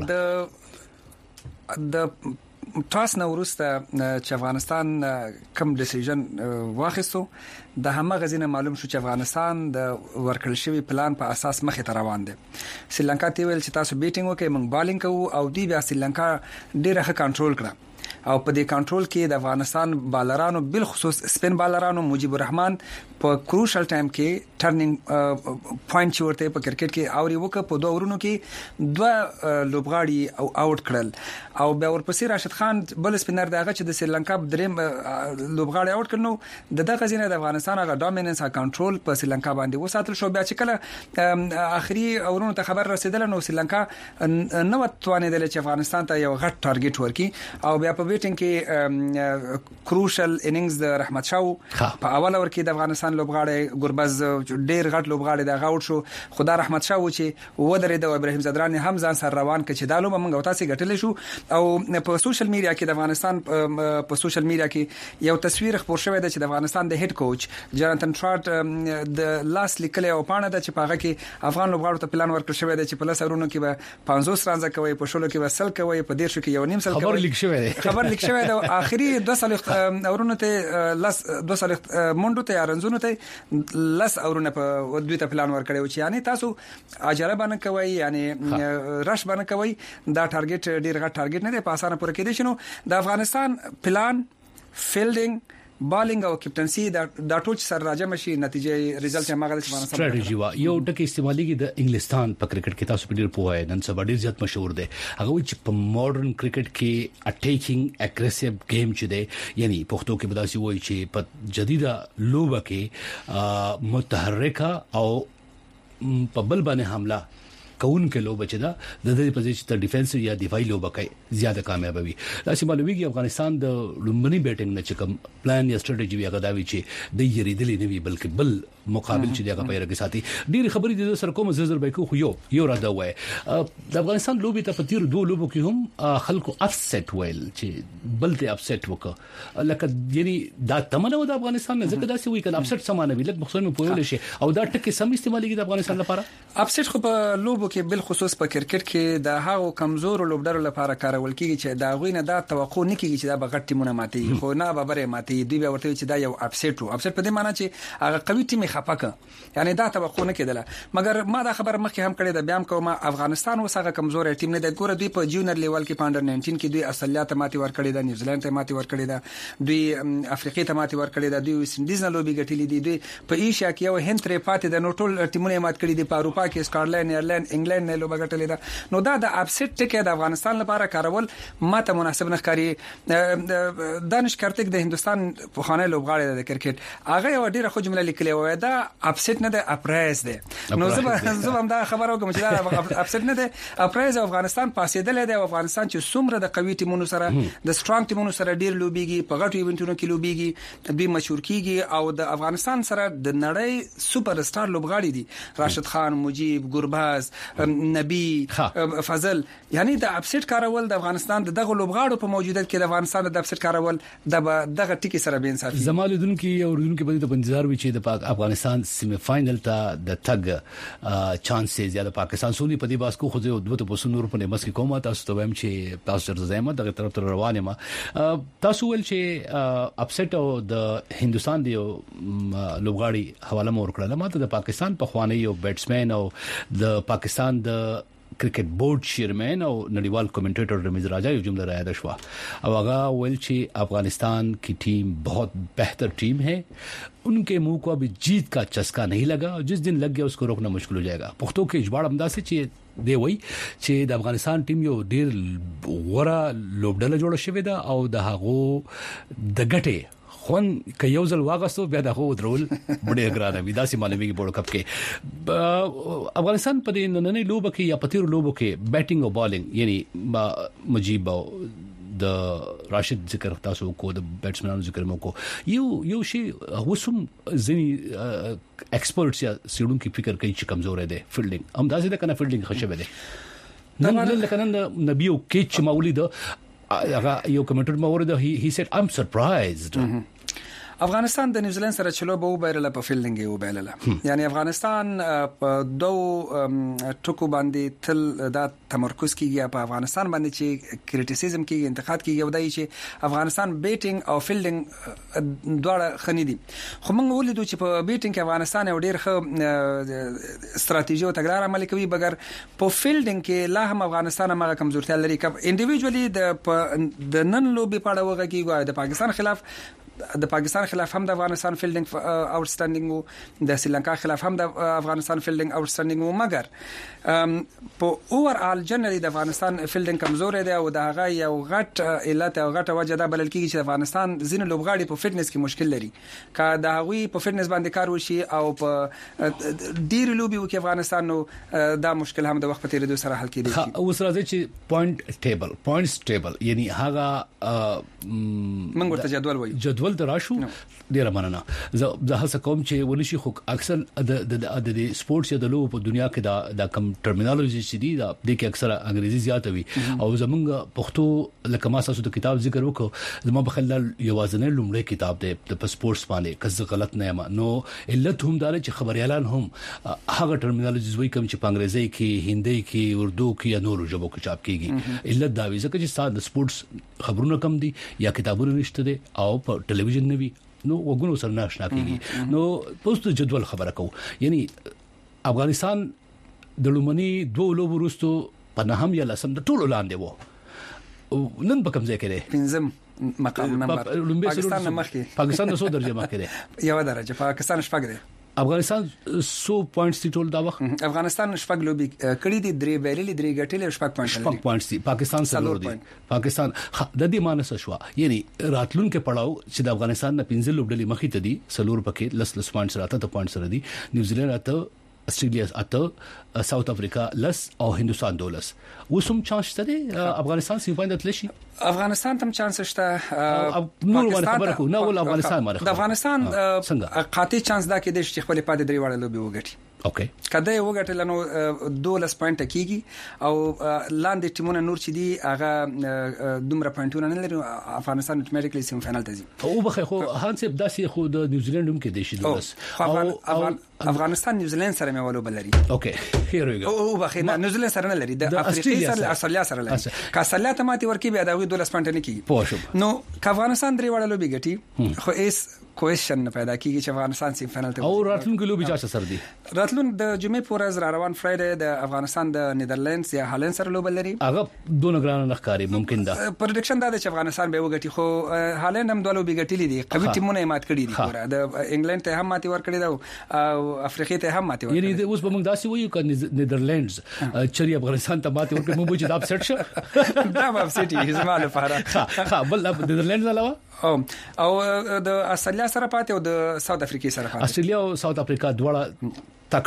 کړه د تاس نو ورسته چې افغانستان کم ډیسیژن واخیستو د همه غزینه معلوم شو چې افغانستان د ورکړل شوی پلان په اساس مخې ته روان دي. سریلانکا ته ویل چې تاسو بیټینګ وکړئ موږ بالینګ کوو او دی بیا سریلانکا ډیره ښه کنټرول کړه او په دې کنټرول کې د افغانستان بالرانو بل خصوص سپین بالرانو مجيب الرحمن په کروشل ټایم کې ټرنینګ پوینټ چورته په کرکټ کې اوري وک په دوه ورونو کې دوه لوبغاړي او اوټ کړل او بیا ورپسې راشد خان بل سپینر دغه چې د سریلانکا دریم لوبغاړي اوټ کړنو دغه غزینه د افغانستان هغه ډومیننس او کنټرول په سریلانکا باندې وساتل شو. بیا چې کله اخري اورونو ته خبر رسیدل نو سریلانکا نو توانیدل چې افغانستان ته یو غټ ټارګټ ورکي او بیا په بیټینګ کې کروشل اننګز د رحمت شاه په اوله ور کې د افغانستان لوبغاړي ګربز ډیر غټ لوبغاړي د غاوټ شو خدا رحمت شاه و چې ودرې د ابراهیم زدران هم ځان سره روان کړي چې دالو موږ تاسو غټلې شو او په سوشل میډیا کې د افغانستان په سوشل میډیا کې یو تصویر خبر شوی دی چې د افغانستان د هډ کوچ جاناتن ټراټ د لاس لیکل او پاڼه د چې پاغه کې افغان لوبغاړو ته پلان ورکړ شوی دی چې په لاسورونو کې به 500 رانځه کوي په شولو کې به سل کوي په 1.5 کې یو نیم سل کوي خبر لیک شوی دی خبر جدول لیک شوی د اخري 200 اورونه ته لس 200 منډو ته ارنزونو ته لس اورونه په دوی ته پلان ورکړی و چې یعنی تاسو اجاره باندې کوي یعنی رش باندې کوي دا ټارګټ ډیر غټ ټارګټ نه دی په اسانه پوره کېدی شنو د افغانستان پلان فیلډینګ بالینګ او کپټنسي دا ټول سر راځم شي نتیجه ریزلټ هم هغه افغانستان ستراتیژي وا یو ټکی استعمالي د انګلستان په کرکټ کې تاسو په ډیر پوهه نن سبا ډیر زیات مشهور دی هغه چې په ماډرن کرکټ کې اټیکینګ اګریسیو گیم چي دی یعنی پښتو کې بداسي وایي چې په جديده لوبه کې متحرکه او په بل باندې حمله کون کې لوبه چې دا د دې په ځای چې ډیفنس یا دفاعي لوبه کوي زیاته کامیاب وي لاسي معلومیږي افغانستان د لومبني بیټینګ نه چې کوم پلان یا ستراتیژي وی غداوي چې د یریدلې نه وي بلکې بل مقابل چې دغه پیره کې ساتي ډېری خبرې د سر کوم زر به کو خو یو را دا وای د افغانستان لوبي ته په تیر 2 لوبو کې هم خلکو افسټ ویل چې بل ته افسټ وکړه لکه یعنی دا تمنه د افغانستان نه ځکه دا سی وی کنه افسټ سمانه ویل مخصوصا په ویل شي او دا ټکي سم استعمالي د افغانستان لپاره افسټ خو په لوبو کې بل خصوص په کرکټ کې د هغو کمزور لوبډرو لپاره کارول کیږي چې دا غوینه دا توقع نه کیږي چې دا بغټ ټیمونه ماتي خو نه به بره ماتي دی به ورته چې دا یو افسټ په دې معنی چې هغه قوي ټیم خپکه یعنی دا توقع نه کېدله مګر ما دا خبر مخکې هم کړې ده بیا هم کوم افغانستان وسغه کمزور ټیم نه د ګوره دوی په جونیئر لیول کې پاندر 19 کې دوی اصلیات ماتي ور کړې ده نیوزیلند ته ماتي ور کړې ده دوی افریقا ته ماتي ور کړې ده دوی ویسټ انډیز نه لوبي ګټلې دي دوی په ایشیا کې یو هند ترې پاتې د نوټول ټیمونه مات کړې دي په اروپا کې سکاټلند ایرلند انګلند نه لوبه ګټلې ده نو دا د افسټ ټکی د افغانستان لپاره کارول ماته مناسب نه ښکاري دانش کارتک د هندستان په خانه لوبغاړي د کرکټ هغه یو ډیره خو جمله لیکلې و دا افسټ نه د اپرایز ده نو زه هم دا خبره وکم چې دا افسټ نه ده اپرایز افغانستان پاسېدل دی افغانستان چې څومره د قوي ټیمونو سره د سترونګ ټیمونو سره ډیر لوبيږي په غټو ایونټونو کې لوبيږي دوی مشهور کیږي او د افغانستان سره د نړۍ سوپر سٹار لوبغاړي دي راشد خان مجيب ګورباز نبی فضل یعنی د اپسټ کارول د افغانستان دغه لوبغاړو په موجودیت کې د افغانستان د اپسټ کارول دغه ټکی سره به انصافي زمالدونکو او ورونکو په دې په انتظار وي چې د افغانستان سیمی فائنل ته د تګ چانس زیاده پاکستان سونی په دې باس کو خو یو دوه په سنور په نمس کې کومه تاسو ته وایم چې تاسو تر زمه دغه طرف ته روانه ما تاسو ول چې اپسټ او د هندستان دی لوبغاړي حواله مور کړل ماته د پاکستان په خواني یو بیټسمن او د پاکستان د کرکټ بورډ چیئرمین او نړیوال کمنټیټر رمیز راجا یو جمله راياد شو او هغه ول چې افغانستان کی ٹیم بہت بہتر ٹیم ہے उनके मुंह को अभी जीत का चस्का नहीं लगा और जिस दिन लग गया उसको रोकना मुश्किल हो जाएगा पख्तो के इजबाड़ अंदाज से چې دی وای چې د افغانستان ټیم یو ډیر غوړه لوبډله جوړه شوې ده او د هغه د ګټه خون ک یو ځل واغستو بیا د هغه درول ډېر ګرانه وي داسې معلومیږي بورډ کپ کې افغانستان په نننۍ لوبه کې یا پتیر لوبه کې بیټینګ او بالینګ یعنی مجيب او د راشد ذکر تاسو کو د بیټسمنانو ذکر مو کو یو شی وسم ځنی ایکسپرټس یا سړون کی فکر کوي چې کمزور دی فیلډینګ هم داسې ده کنه فیلډینګ خشبه ده نن لکه نبی او کیچ مولید هغه یو کمنټر مو ورده هی سیډ ام سرپرایزد افغانستان د نیوزیلند سره چلو به وبایرله په فیلډینګ یې وبایرله یعنی افغانستان په دوه ټکو باندې تل دا تمرکز کیږي په افغانستان باندې چې کریټیسیزم کیږي انتقاد کیږي ودای چې افغانستان بیټینګ او فیلډینګ دواړه خني دي خو موږ ولیدو چې په بیټینګ کې افغانستان یو ډیر ښه ستراتیژي او تګلار عملي کوي بګر په فیلډینګ کې لا هم افغانستان هغه کمزورتیا لري کب انډیویډوالي د نن لوبي پاړه وغږیږي د پاکستان خلاف هم د افغانستان فیلډینګ آوټسټانډینګ وو د سریلانکا خلاف هم د افغانستان فیلډینګ آوټسټانډینګ وو مګر په اوورال جنرالي د افغانستان فیلډینګ کمزور دی او د هغه یو غټ علت او غټ وجه ده بلل کېږي چې افغانستان ځینې لوبغاړي په فټنس کې مشکل لري که د هغوی په فټنس باندې کار وشي او په ډیر لوبي وکي افغانستان نو دا مشکل هم د وخت په تیریدو سره حل کېږي اوس راځي چې پوینټس ټیبل یعنی هغه موږ ورته جدول جدول ته راشو ډیر مننه زه هڅه کوم چې ونشي خو اکثر د سپورتس یا د لوبو په دنیا کې دا کم ټرمینالوژي چې دي دا د کې اکثر انګریزي زیات وي او زمونږ پښتو لکه ما تاسو د کتاب ذکر وکړو زما په خیال یوازنه لومړی کتاب دی د سپورتس باندې که غلط نه یم نو علت هم دا چې خبريالان هم هغه ټرمینالوژي وایي کوم چې په انګریزي کې هندي کې اردو کې یا نورو ژبو کې چاپ کیږي علت دا وي ځکه چې ساده سپورتس خبرونه کم دي یا کتابونه نشته دي او په ټلویزیون نه وي نو وګونو سره ناشنا کیږي نو پوسټ جدول خبره کو یعنی افغانستان د لومړني دوه لوبو وروسته په نهم یا لسم د ټولو لاندې وو نن په کوم ځای کې دی پنځم مقام نمبر پاکستان مخکې پاکستان د 100 درجه مخکې دی یو درجه پاکستان شپږ دی افغانستان 100 پوینټس ټول دا وخت افغانستان شپږ لوبي کړي دي درې بیللي درې ګټلې شپږ پوینټس دي پاکستان سلور دي پاکستان د دې مانس شو یعنی راتلون کې پړاو چې د افغانستان نه 15 لوبډلې مخې ته دي سلور پکې لس پوینټس راته ته پوینټس سره دي نیوزیلند اته استرالیا اته ساوث افریقا لس او هندستان دولس وسوم چانس ته افغانستان سی فاینل تلشي افغانستان تم چانس شته نور باندې خبره کو نه ول افغانستان د افغانستان قاطع چانس دا کې د خپل پاتې درې وړ لوبي وګټي اوکي کله یو وګټل نو 12 پوینټ کیږي او لاندې ټیمونه نور چې دي هغه دومره پوینټونه نه لري افغانستان اتوماتیکلی سیم فائنل ته ځي او بخې خو هانسب داسي خو د نیوزیلند هم کې دي شي دلس افغانستان نیوزیلند سره مې ولو بلري اوکي هیر وی او بخې نه نیوزیلند سره نه لري د افریقا سره استرالیا سره لري کا استرالیا ته ماتي ورکی بیا دا 12 پوینټ نه کیږي نو کا افغانستان درې وړ لوبي ګټي خو ایس کوېشن پیدا کیږي چې افغانستان سیم فائنل ته او راتلونکو لوبي چا سره دي راتلون د جمعې پورز را روان فرایډے د افغانستان د نیدرلندز یا هالند سره لوبل لري هغه دونه ګران نه ښکاری ممکن ده پریډکشن دا چې افغانستان به وګټي خو هالند هم دوه لوبي ګټلې دي قوي ټیمونه مات کړي دي پورا د انګلند ته هم ماتي ور کړی دا او افریقا ته هم ماتي ور کړی یعنی اوس به موږ داسې وایو ک نیدرلندز چری افغانستان ته ماتي ور کړی موږ چې دا اپسیټ شو دا اپسیټ یې زما لپاره ها بل نیدرلندز علاوه او د استرالیا سره پاتې او د ساوث افریقا سره پاتې استرالیا او ساوث افریقا دواړه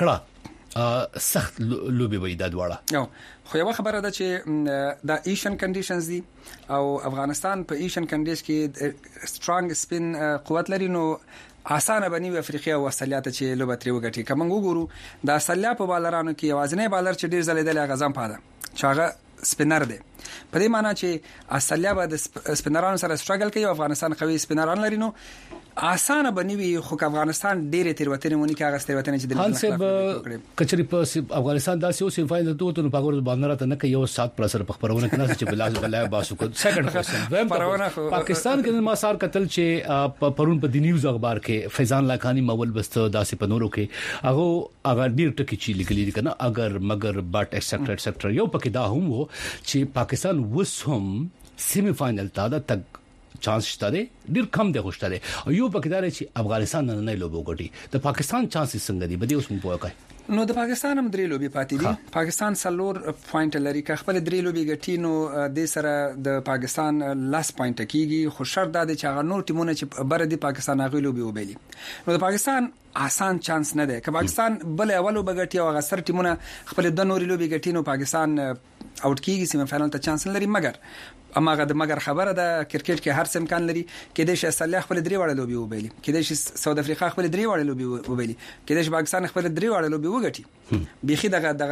تکړه سخت لوبي وي دا دواړه خو یو خبره ده چې د ایشن کنډیشنز دي او افغانستان په ایشن کنډیشن کې سترونګ سپین قوت لري نو اسانه بني افریقا او استرالیا ته چې لوبه تری وګټي کوم وګورو د استرالیا په بالرانو کې یوازنی بالر چې ډیر ځلې د غزم پاده چاغه سپینر دی په دې معنی چې استرالیا به د سپینرانو سره سټراګل کوي او افغانستان قوي سپینران لري نو اسانه بنوي خو افغانستان ډېر تیروتنې مونږ کې هغه تیروتنې چې د خلاف کچري په افغانستان داسې اوس فائنل ته نو پاګور باندې راته نه کوي یو سات پر سره په خبرونه کې نه چې بلاس بلای باسو کو سیکنډ کوېسچن پاکستان کې ما سار قتل چې پرون په دی نیوز اخبار کې فیضان لاکانی مول بست داسې پنورو کې هغه ډیر ټکی چی لیکلي کنه اگر مگر بټ ایکسټرا یو پکې دا هم وو چې پاکستان وسهم سیمی فائنل ته تک چانس شته ډیر کم دی خوشته دی او یو پکې دا چې افغانستان نه لوبو غټي د پاکستان چانس څنګه دی بده اوس مو پوهه نو د پاکستان هم درې لوبي پاتې دي پاکستان سلور پوینټ لري که خپل درې لوبي غټي نو د سره د پاکستان لاس پوینټ کیږي خو شرط دا دی چې هغه نور ټیمونه چې بر دي پاکستان هغه لوبي وبېلي نو د پاکستان آسان چانس نه دی که پاکستان بل اولو بغټي او هغه سر ټیمونه خپل د نوري لوبي غټي نو پاکستان اوټ کیږي سیمه فائنل ته چانس لري مګر د مګر خبره ده کرکټ کې هر څه امکان لري کې د استرالیا خپل درې وړ لوبي وبېلي کې د ساوث افریقا خپل درې وړ لوبي وبېلي کې د پاکستان خپل درې وړ لوبي وګټي بيخي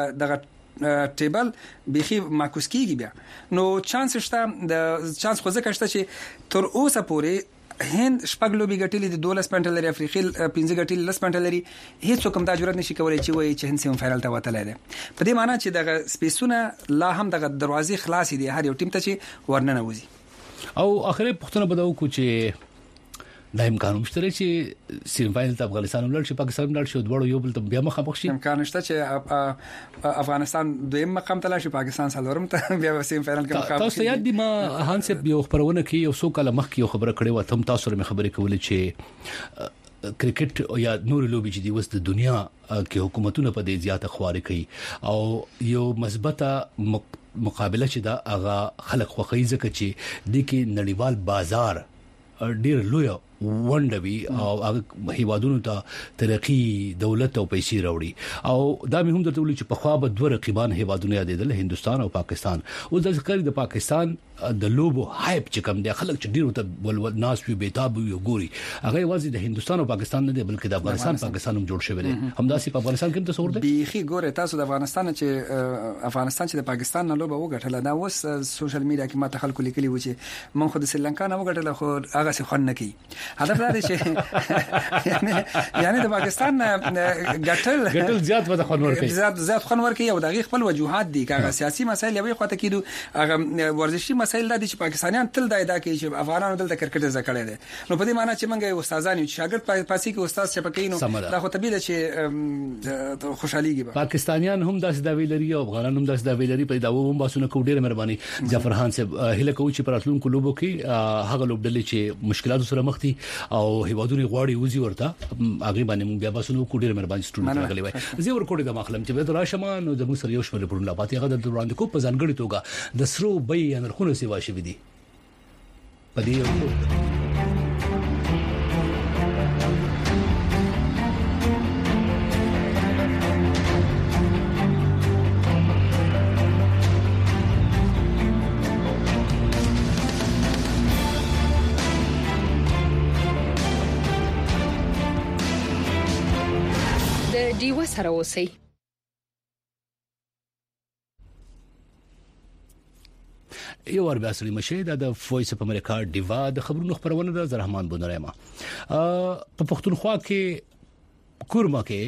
دغه ټیبل بيخي معکوس کیږي بیا نو چانس شته د چانس خو ځکه شته چې تر اوسه پورې هند شپږ لوبي ګټلې د 12 پنټ لري افریقا 15 ګټلې 10 پنټ لري هیڅ کوم د جرأت نشي کولای چې وایي چې هند سیم فائنل ته وتلای دي په دې معنی چې دغه سپیسونه لا هم دغه دروازې خلاصې دي هر یو ټیم ته چې ورننه وځي او اخري پښتنه بداو کو چې د امکان مشترک چې سیم فائنل ته افغانستان ولر شي پاکستان ولر شي دوړو یو بل ته بیا مخامخ شي امکان شته چې افغانستان دویم مقام ته لاشي پاکستان سلورم ته بیا سیم فائنل کې مخامخ تاسو یاد دي ما هانسه یو خبرونه کې یو څو کله مخ کې یو خبره کړې و تم تاسو سره خبرې کولې چې کرکټ یا نور لوبي چې دی وست د دنیا کې حکومتونه په دې زیاته خواري کوي او یو مثبته مقابله چې دا هغه خلک خوخی ځکه چې د کې نړیوال بازار ډیر لوی وندوي او هیوادونو ته ترقی دولت او پیسې راوړي او دا مهم درته ولې چې په خوا به دوه رقیبان هیوادونه یادېدل هندستان او پاکستان او د ذکر د پاکستان د لوبو هایپ چې کوم دی خلک چې ډیرو ته ول ناس وی بیتاب وي ګوري هغه واځي د هندستان او پاکستان نه دی بلکې د افغانستان پاکستان هم جوړ شوی دی همداسې په افغانستان کې هم تصور دی بيخي ګوره تاسو د افغانستان چې د پاکستان نه لوبه وګټل دا اوس سوشل میډیا کې ماته خلکو لیکلي و چې مونږ خو د سریلانکا نه وګټل خو هغه څه خون نه کی هدف دا دی چې یعنی د پاکستان ګټل زیات ودا خون ورکړي زیات خون ورکړي او دغه خپل وجوهات دي کاغه سیاسي مسایل یوې خواته کیدو هغه ورزشي مسایل د چې پاکستانیان تل دا ادعا کوي چې افغانانو دلته کرکټ زده کړي دي نو په دې معنی چې موږ استادان یو شاګرد پاسي کې استاد چې پکې نو دا خو طبيعي چې خوشحاليږي پاکستانیان هم داس دا ویلري او افغانان هم داس دا ویلري په دا و هم باسونه کو ډیره مهرباني ظفر خان صاحب هله کوي چې پراتلونکو لوبو کې هغه لوبډلې چې مشکلات سره مخ دي او هیوادونو غواړي وزي ورته هغه باندې موږ بیا باسونه کو ډیره مهرباني سټوډنټ راغلي وي زه ورکوړې د مخلم چې به راشم نو د موږ سره یو شمېر پرونه پاتې هغه د وړاندې کو په ځانګړي توګه د سرو بې نرخونو سیوا شوی دي پدې د ډیو سره اوسئ یو ور بیا سړي مشه د وایس اف امریکا ډیوا د خبرونو خبرونه د زرحمان بونریما په پښتونخوا کې کورما کې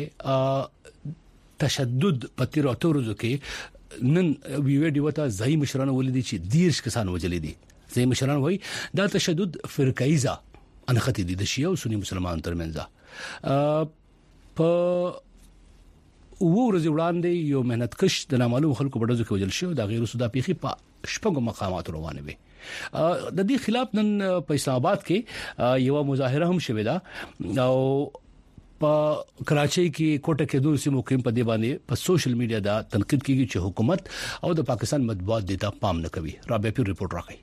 تشدد پتیر او تورزو کې نن ویډیو ته ځای مشرانو ولیدي چې دیرش کسان وجلې دي ځای مشرانو وایي دا تشدد فرقایزه انختی دي د شیعه او سنی مسلمانانو ترمنځ په ورځ وړاندې یو مهنتکش د نامعلوم خلکو په ډزو کې وجل شو د غیر سودا پیخي په شپږو مقامات روانه وي د دې خلاف نن په اسلام آباد کې یو مظاهره هم شوه دا او په کراچۍ کې کوټه کې دوه سیمو کې په دی باندې په سوشل میډیا دا تنقید کیږي چې حکومت او د پاکستان مطبوعات دیتا پام نه کوي رابعه پیر رپورت راکړي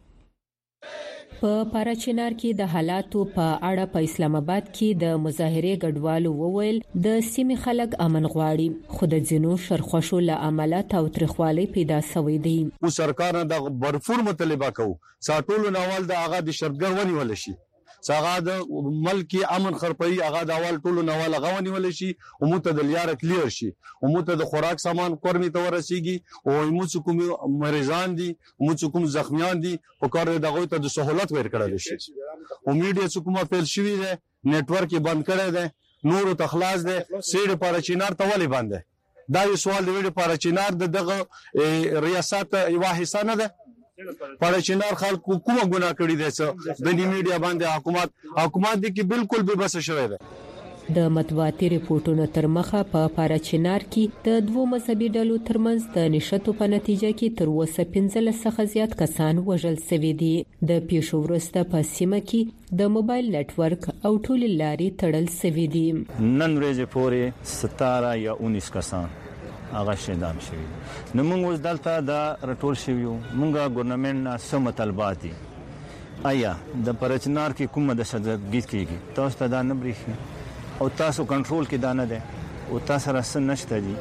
په پاراچینار کې د حالاتو په اړه په اسلام آباد کې د مظاهره ګډوالو وویل د سیمې خلک امن غواړي خو د ځینو شرخوشو له عملات او ترخوالي پیدا شوې دي او سرکار د برفور مطالبه کوي ساتولو نوال د هغه د شرګر ونیول شي څنګه د ملک امن خرپي هغه د اول ټولو نوال غونی ول شي او متدلیار کلیر شي او متد خوراک سامان کورمي ته ورسیږي او موږ کوم مریضان دي موږ کوم زخمیان دي او کار دغه ته د سہولت ورکړل شي او میډیا حکومت فعال شوی دی نتورک بند کړی دی نور تخلاص دی سیډ پارچینار ته ولې باندې دا یو سوال دی پارچینار دغه ریاست یو حصہ نه ده پارچینار خلکو کومه ګناه کړی دی چې د میډیا باندې حکومت دي کې بالکل به بس شوی دی د مطبوعاتي ریپورتونو تر مخه په پاراچینار کې د دوه مذهبي ډلو ترمنځ د نشټو په نتیجه کې تر اوسه 15 څخه زیات کسان وژل شوي دي د پیښو وروسته په سیمه کې د موبایل نتورک او ټول لارې تړل شوي دي نن ورځې پورې 17 یا 19 کسان هغه شهیدان شوي نو موږ اوس دلته دا رټول شویو موږ ګورنمنت سم طلبات دي آیا د پرچنار کې کومه د شدګي کېږي تاسو ته دا نه بریښي او تاسو کنټرول کې دا نه ده او تاسو راس نشته دي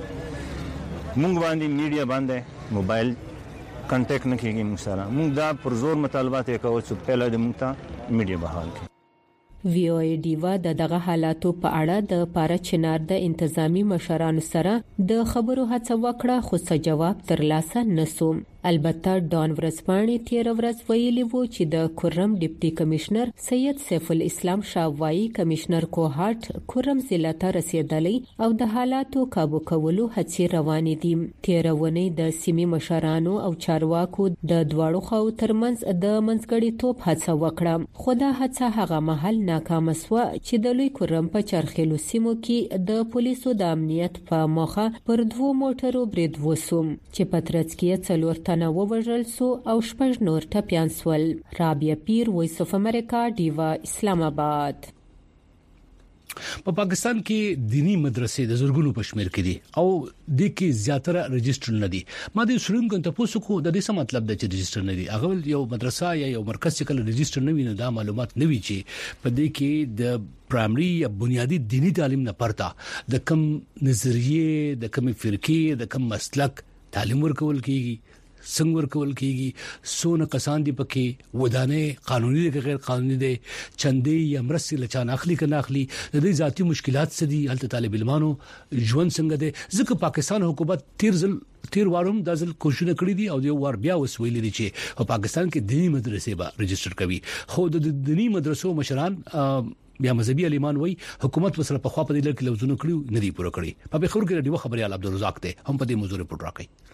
موږ باندې میډیا باندې موبایل کانټیکټ نه کېږي موږ سره موږ دا پر زور مطالبات کوو چې پهله د موږ ته میډیا بحال کړي وی او ای ډیوا دغه حالاتو په اړه د پاراچینار د انتظامی مشرانو سره د خبرو هڅه وکړه خو څه جواب ترلاسه نشو البته ډان ورسپانې تیر ورځ ویلي وو چې د کورم ډیپټي کمشنر سید سیف الاسلام شاوایی کمشنر کوهات کورم ضلع ته رسیدلی او د حالاتو काबू کولو هڅې روانې دي تیرونه د سیمې مشرانو او چارواکو د دواړو خو ترمنځ د منځګړی توپ هڅه وکړه خو دا هڅه هغه محل ناکام شوه چې د لوی کورم په چرخیلو سیمو کې د پولیسو د امنیت په مخه پر دوه موټرو برید وسوم چې پترڅ کې څلور تنه ووژل سو او شپږ نور ټپيان سول رابعه پیر وایس اف امریکا ډیوا اسلام آباد په پاکستان کې دینی مدرسې د زورګونو پښمیر کې دي او د کې زیاتره رجستر نه دي. ما د شرونکو ته پوښتنه کو د دې څه مطلب دی چې رجستر نه دي؟ هغه یو مدرسه یا یو مرکز چې کله رجستر نه وي نه دا معلومات نه وي چې په دې کې د پرایمري یا بنیادی دینی تعلیم نه پرته د کم نظریه د کم فرقې د کم مسلک تعلیم ورکول کیږي، څنګه ورکول کیږي، سونه کسان دي پکې ودانې قانوني دي غیر قانوني دي، چندې یا مرسي لچان اخلي کنه اخلي، د دې ذاتی مشکلات څه دي، هلته طالب علمانو ژوند څنګه دي. ځکه پاکستان حکومت تیر وارم د ځل کوشش کړې دي او یو وار بیا وسویل دي چې په پاکستان کې دینی مدرسې به رجستر کوي. خو د دینی مدرسو مشران بیا مذهبي عالمان وای حکومت وسره په خوا په دې لړ کې لوزونه کړیو نه دی پوره کړی. په بخور کې ډیو خبريال عبدالرزاق ته هم په دې موضوع رپورټ راکړي.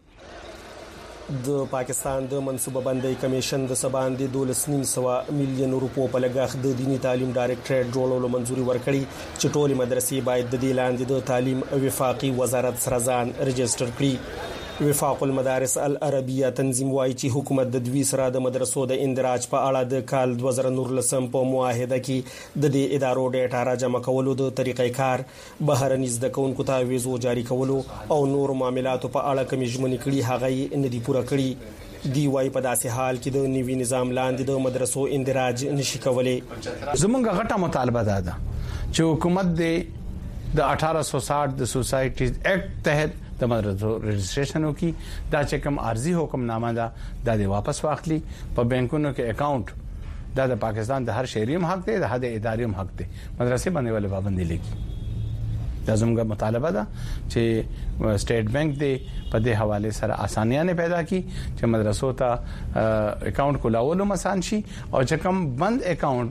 د پاکستان د منصوبه بندۍ کمیشن د سباندې 12.9 میلیون روپو په لګښت د دینی تعلیم ډایریکټریټ جوړولو منځوري ورکړي چې ټولې مدرسې باید د دې لاندې د تعلیم وفاقي وزارت سره ځان رجستر کړي. وفاق المدارس العربیه تنظیم وایي چې حکومت د دوی سره د مدرسو د اندراج په اړه د کال 2019 په معاهده کې د دې ادارو ډیټا را جمع کولو د طریقې کار، بهرني زده کوونکو ته ویزو جاری کولو او نور معاملاتو په اړه کوم ژمنې کړي هغه نه دي پوره کړي. دی وايي په داسې حال کې د نوي نظام لاندې د مدرسو اندراج نشي کولای. زمونږ غټه مطالبه ده چې حکومت د 1860 د سوسایټیز ایکټ تحت د مدرسو رجسټریشن وکي، دا چې کوم عارضی حکم نامه ده د واپس واخلي. په بانکونو کې اکاؤنٹ د پاکستان د هر شهري هم حق دی، د هر اداري هم حق دی، مدرسې باندې ولې پابندي لګي. دا زموږ مطالبه ده چې سټیټ بانک دې په دې حواله سره اسانیاں پیدا کړي چې مدرسو ته اکاؤنٹ کولول آسان شي او چې کوم بند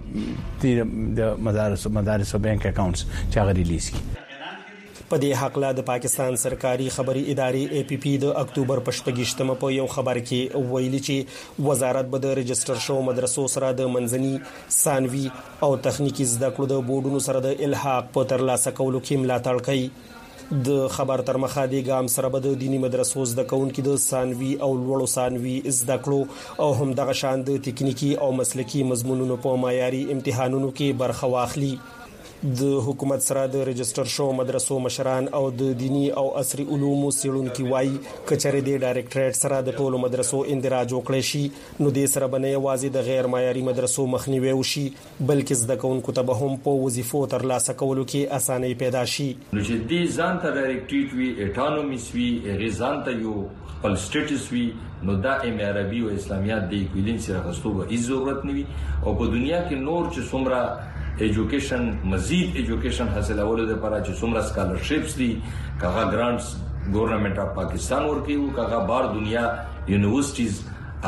اکاؤنٹ د مدارس بانک اکاؤنٹس چې هغه ریلیز کړي. په دې حق لا د پاکستان سرکاري خبري ادارې اي پي پي د اکتوبر په 28مه په یو خبر کې ویلي چې وزارت به د رجستر شو مدرسو سره د منځني، ثانوي او تخنیکی زده کړو د بورډونو سره د الحاق په ترلاسه کولو کې ملاتړ کوي. د خبر تر مخه د ګام سره به د دینی مدرسو زده کوونکو د ثانوي او لوړو ثانوي زده کړو او هم دغه شان د تکنیکی او مسلکی مضمونونو په معیاري امتحانونو کې برخه واخلي. د حکومت سره د رجستر شو مدرسو مشران او د دینی او عصري علومو څېړونکو وایي کچره د ډایریکټریټ سره د ټولو مدرسو اندراج وکړي شي نو د سره بنې یوازې د غیر معیاري مدرسو مخنیوي وشي بلکې زده کوونکو ته به هم په وظیفو ترلاسه کولو کې اساني پیدا شي. نو چې دې ځان ته ډایریکټریټ وی اټانومیس وی غزان ته یو خپل سټیټس وی نو دا عربي او اسلامیات د ایکویلنس راغستو به هیڅ ضرورت نه وي او په دنیا کې نور چې څومره ایجوکیشن مزید ایجوکیشن حاصلولو لپاره چې څومره سکالرشپس دي کاغه ګرانټس ګورنمنت اف پاکستان ورکوي کاغه بار دنیا یونیورسيټیز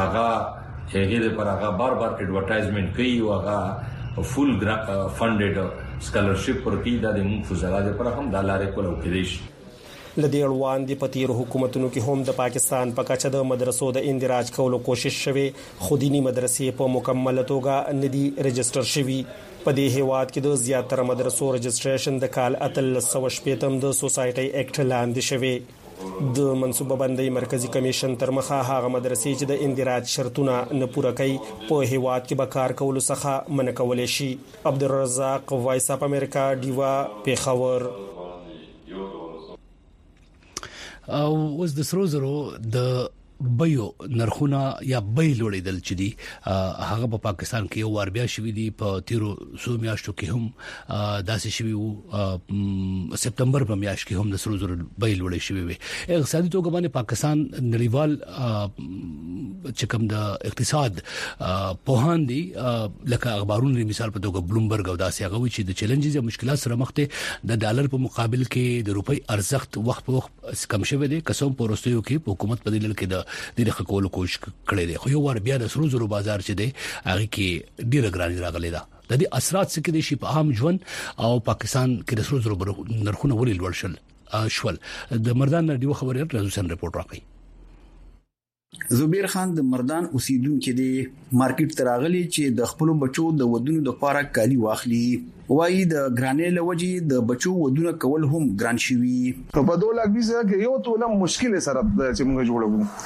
هغه لپاره هغه بار ایڈورټایزمنٹ کوي او هغه فول فندډ سکالرشپ ورکوي د منفوزاله لپاره هم د لارې کولو کېدای شي. لدی اړوان دي پتیر حکومتونو کې هم د پاکستان په کچه د مدرسو د اندراج کولو کوشش شوه خو دینی مدرسې په مکمل توګه ندي رجستر شوي. په دې هیواد کې د زیاتره مدرسو رجسټریشن د کال 1880 د سوسایټي ایکټ لاندې شوه. د منصوبه بندۍ مرکزی کمیشن تر مخه هغه مدرسې چې د اندراج شرطونه نه پوره کوي په هیواد کې به کار کولو څخه منع کولای شي. عبدالرزاق وایس اپ امریکا دیوا پیښور. او اوس د سرو زرو د بيو نرخونه یا بي لوړېدل چې دي هغه په پاکستان کې یو وار بیا شوې دي په 13 میاشتو کې هم داسې شوی وو سپتمبر په میاشت کې هم د سرو زرو بي لوړې شوې وي. اقتصادي توګه باندې پاکستان نړیوال چې کوم د اقتصاد په هاندي لکه اخبارونو مثال په توګه بلومبرګ او داسې هغه چې د چیلنجز او مشکلات سره مخ ته د ډالر په مقابل کې د روپۍ ارزښت وخت په وخت کم شوی دی قسم پروستیو کې حکومت په دې لړ کې د خلکو کوشش کړي دي خو یو ور بیا د سرو زرو بازار چې دی هغه کې ډیره ګرانی راغلي ده. د دې اثرات څه کې دي چې په عام ژوند او پاکستان کې د سرو زرو نرخونه ولې لوړ شول. د مردان رادیو خبري رازوسن رپورټ راکړي. زبیر خان د مردان اوسیدونکو دی مارکیټ تراغلی چې د خپل بچو د ودونو د لپاره کالي واخلي. وایي د ګرانې لوجي د بچو ودونه کول هم ګران شوي. په 2 لک ویزه کې یو توله مشکل سره چې موږ جوړو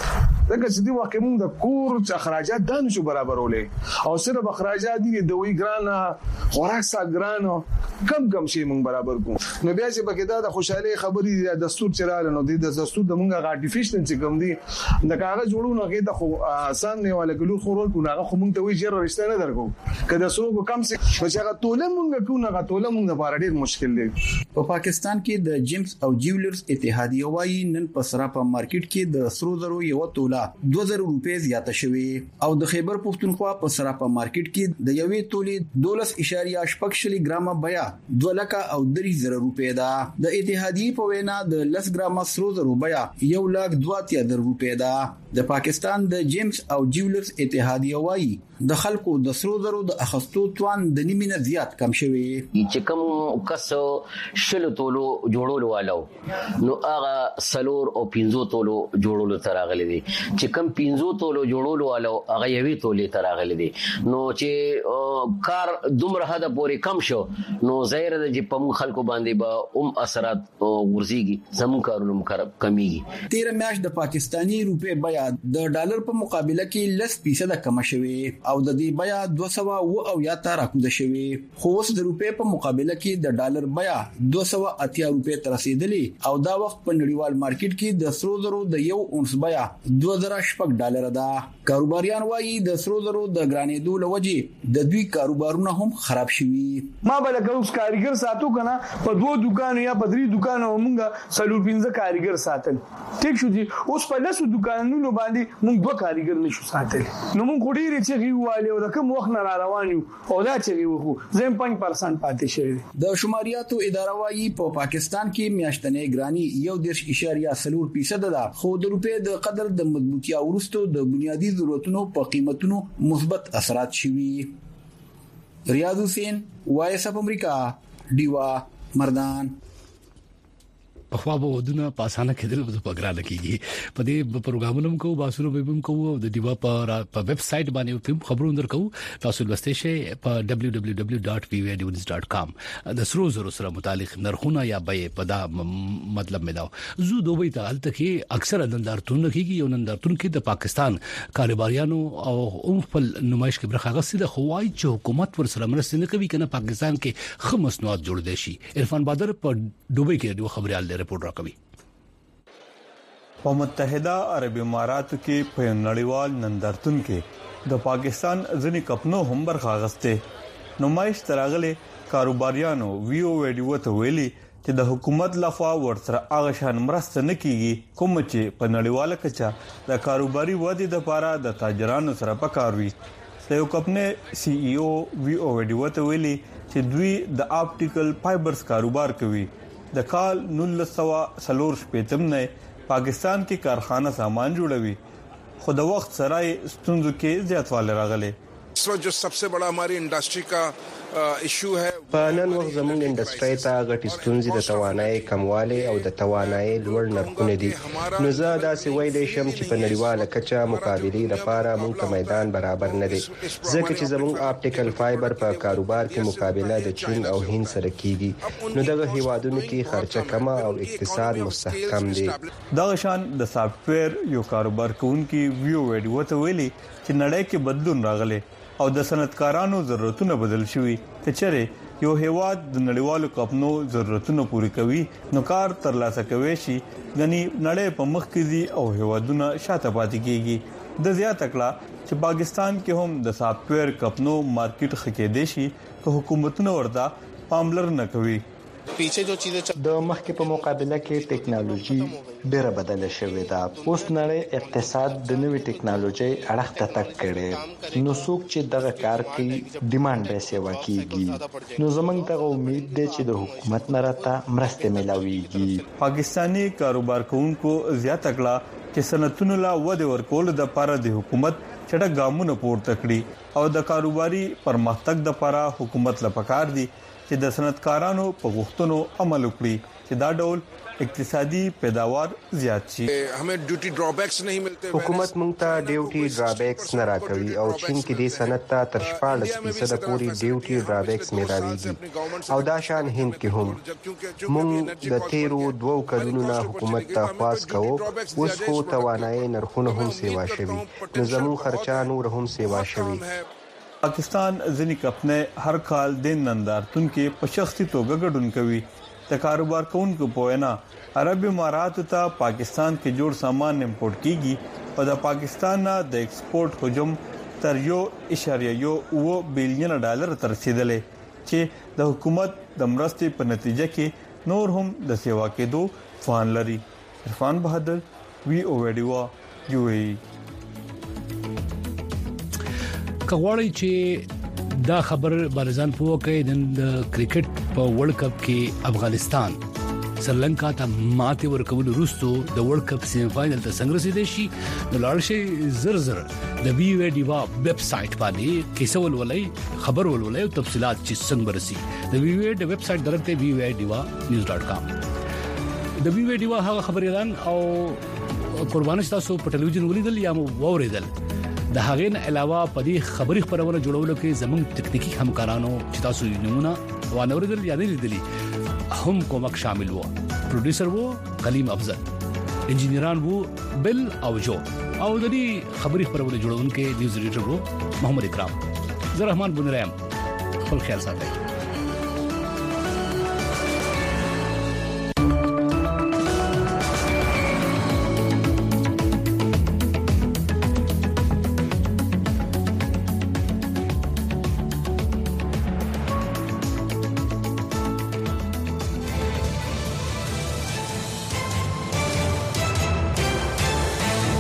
دغه چې دی واقع موږ د کور اخراجات د نشو برابرولې او صرف اخراجات دي د وی ګران خوراک ساګران کم شي موږ برابر کوو نو بیا چې پکې دا د خوشحالي خبرې د دستور چراله نو د دستور د موږ ارتفیشل چې کوم دي د کاغذ جوړونه کې د خو آسان نه ولا ګلو خورول کو هغه خو موږ ته وی جره رښتیا نه درکو کله څو کم څه چې هغه توله موږ کو نه هغه توله موږ لپاره ډیر مشکل دی په پاکستان کې د جیمز او جیولرز اتحادیه وايي نن په سراپا مارکیټ کې د سرو زرو یو توله 2000 روپے زیاته شوې او د خیبر پښتونخوا په سراپا مارکیټ کې د یوې تولې 12.8 ګرامه بیا 2,30,000 روپے ده د اتحادیه په وینا د 10 ګرامه سرو زرو بیا 1,32,000 روپے ده د پاکستان د جیمز او جیولرز اتحادیه وايي د خلکو د سرو زرو د اخستو توان د نیمه زیات کم شوی چې کوم کس شلو تولو جوړولو والو نو هغه سلور او 15 تولو جوړولو تراغلي دي چې کوم 15 تولو جوړولو والو هغه یوي تولې تراغلي دي نو چې کار دومره حد پورې کم شو نو ظاهر ده چې په خلکو باندې به اثرات ورزيږي زمو کارونو کمیږي 13 میاشت د پاکستانی روپے بیا د ډالر په مقابله کې 10% کم شوی او د دې بیا 200 او یا تر راکوده شوی خو اوس د روپے په مقابله کې د ډالر بیا 280 روپے تر رسیدلې او دا وخت په نړیوال مارکیټ کې د سرو زرو د یو اونس بیا 2000 ډالر ده کاروباریان وایي د سرو زرو د ګرانېدو لوجه د دوی کاروبارونه هم خراب شوي ما بل کوم کاریګر ساتو کنه په دوه دکانو یا په درې دکانو مونږه سلور 15 کاریګر ساتل ټیک شو دي اوس په لاسو دکانونو باندې مونږ دوه کاریګر نشو ساتل نو مونږ ډېری چې واله او د کوم وخت نه روان یو او دا چې وو زم 5% پاتې شوی د شماریاتو اداره وايي په پاکستان کې میاشتنې ګرانی 1.4% ده خو د روپے د قدر د مضبوطیا ورستو د بنیادی ضرورتونو په قیمتونو مثبت اثرات شوي ریاض حسین وایس اف امریکا دیوا مردان په خوا به ودونه په اسانه کېدل په ګرانه کېږي په دې پروګرامونو کو باسونو به هم کوو د دیوا په ویب سټ باندې هم خبرونه درکو تاسو لوستئ شئ په www.vvnews.com د سرو زرو سره متعلق نرخونه یا به په دا مطلب مې دا زو دوی ته حالت کې اکثر نندارتون کېږي یو نندارتون کې د پاکستان کاروباریانو او خپل نمائش کې برخه غوښتي د خوای چې حکومت پر سره مرسته نه کوي کنه پاکستان کې خمسنوات جوړ دي شي عرفان بادر په دوبۍ کې د خبريال رپورت راکوي په متحده عرب اماراتو کې په نړیوال نندارتون کې د پاکستان ځنی کپنو هم برخه غسته نمائش تراغله کاروباریانو ویډیو ته ویلي چې د حکومت لخوا ورسره هغه شان مرسته نه کیږي کوم چې په نړیواله کچا د کاروباري ودې لپاره د تاجرانو سره پکاروي د یو کپنې سی ای او ویډیو ته ویلي چې دوی د اپټیکل فایبرز کاروبار کوي د کال 1940 نه پاکستان کې کارخانه سامان جوړوي خو د وخت سره ستونزو کې زیاتوالی راغلي इस वक्त जो सबसे बड़ा हमारी इंडस्ट्री का इशू है په نن وخت زموږ انډستری ته غټي ستونزې د توانایي کموالی او د توانایي لوړ نرخونه دي نو زه دا سی ویلې شم چې په نړیواله کچا مقابله لپاره موږ ته میدان برابر نه دي ځکه چې زموږ اپټیکل فایبر په کاروبار کې مقابله د چین او هند سره کیږي نو دغه هیوادونو کې خرچه کم او اقتصاد مستحکم دي دا شان د سافټویر یو کاروبار کوونکی ویډیو ته ویلي چې نړۍ کې بدلون راغلی او د صنعتکارانو ضرورتونه بدل شوي ته چیرې یو هیواد د نړیوالو کپنو ضرورتونه پوری کوي نو کار ترلاسه کوي شي غني نړۍ په مخ کې دي او هیوادونه شاته پاتې کیږي د زیات کړه چې پاکستان کې هم د سافټویر کپنو مارکیټ خکې دي شي که حکومتونه ورته پاملرنه کوي پیچھے جو چیزیں د مخکې په مقابله کې ټیکنالوژي ډیره بدله شوې ده اوس نړۍ اقتصاد د نوې ټیکنالوژي اړخ ته تک کړي نو څوک چې دغه کار کوي ډیماند به سیوا کیږي نو زمونږ ته امید ده چې د حکومت نه راته مرسته ملاويږي پاکستانی کاروبار کوونکو زیات کړه چې صنعتونو لا ود ورکول د لپاره د حکومت چټک ګامونه پورته کړي او د کاروباري پرمختګ د لپاره حکومت لپاره دی چې د صنعتکارانو په غوښتنو عمل وکړي چې دا ډول اقتصادي پیداوار زیات شي. हमें ड्यूटी ड्रॉबैक्स नहीं मिलते. حکومت مونږ ته ډیوټي ډرابیکس نه راکوي او چین کې د صنعت ته تر 14% پورې ډیوټي ډرابیکس ملاويږي او دا شان هند کې هم مونږ د تیرو 2 کلونو نه حکومت ته خواست کوو اوس خو توانایي نرخونه هم سیوا شوي نو زموږ خرچه نور هم سیوا شوي. پاکستان ځنی کپنه هر کال د نندارتون کې په شخصي توګه ګډون کوي. د کاروبار کوونکو په وینا عرب امارات ته پاکستان کې جوړ سامان امپورټ کیږي او د پاکستان نه د ایکسپورټ حجم تر 1.1 بلین ډالر ته رسیدلې چې د حکومت د مرستې په نتیجه کې نور هم د سیوا کېدو فان لري. عرفان بهادر وی او ویډیو UAE. کغواړی چې دا خبر بارزان پوکې د کرکټ په ورلد کپ کې افغانستان سریلانکا ته ماته ورکول وروسته د ورلد کپ سیمی فائنل ته څنګه رسیدي شي نو لاړ شي زر د وی وی ډیوا ویب سټ باندې کیسه ولولای خبر ولولای او تفصيلات چې څنګه برسي د وی وی د ویب سټ درته viva.news.com د وی وی ډیوا هغه خبريالان او قربانش تاسو په ټلویزیون ولیدل یا مو ووریدل د هغې نه علاوه په دې خبري خبرونه جوړولو کې زموږ تکنیکی همکارانو چې تاسو یې نمونه وانوریدل یا نه لیدلی هم کومک شامل وو. پروډوسر وو کلیم افضل، انجینران وو بل او جو او د دې خبري خبرونه جوړونکو نیوز ایډیټر وو محمد اکرام. زه رحمان بن رحم. خپل خیال ساتئ.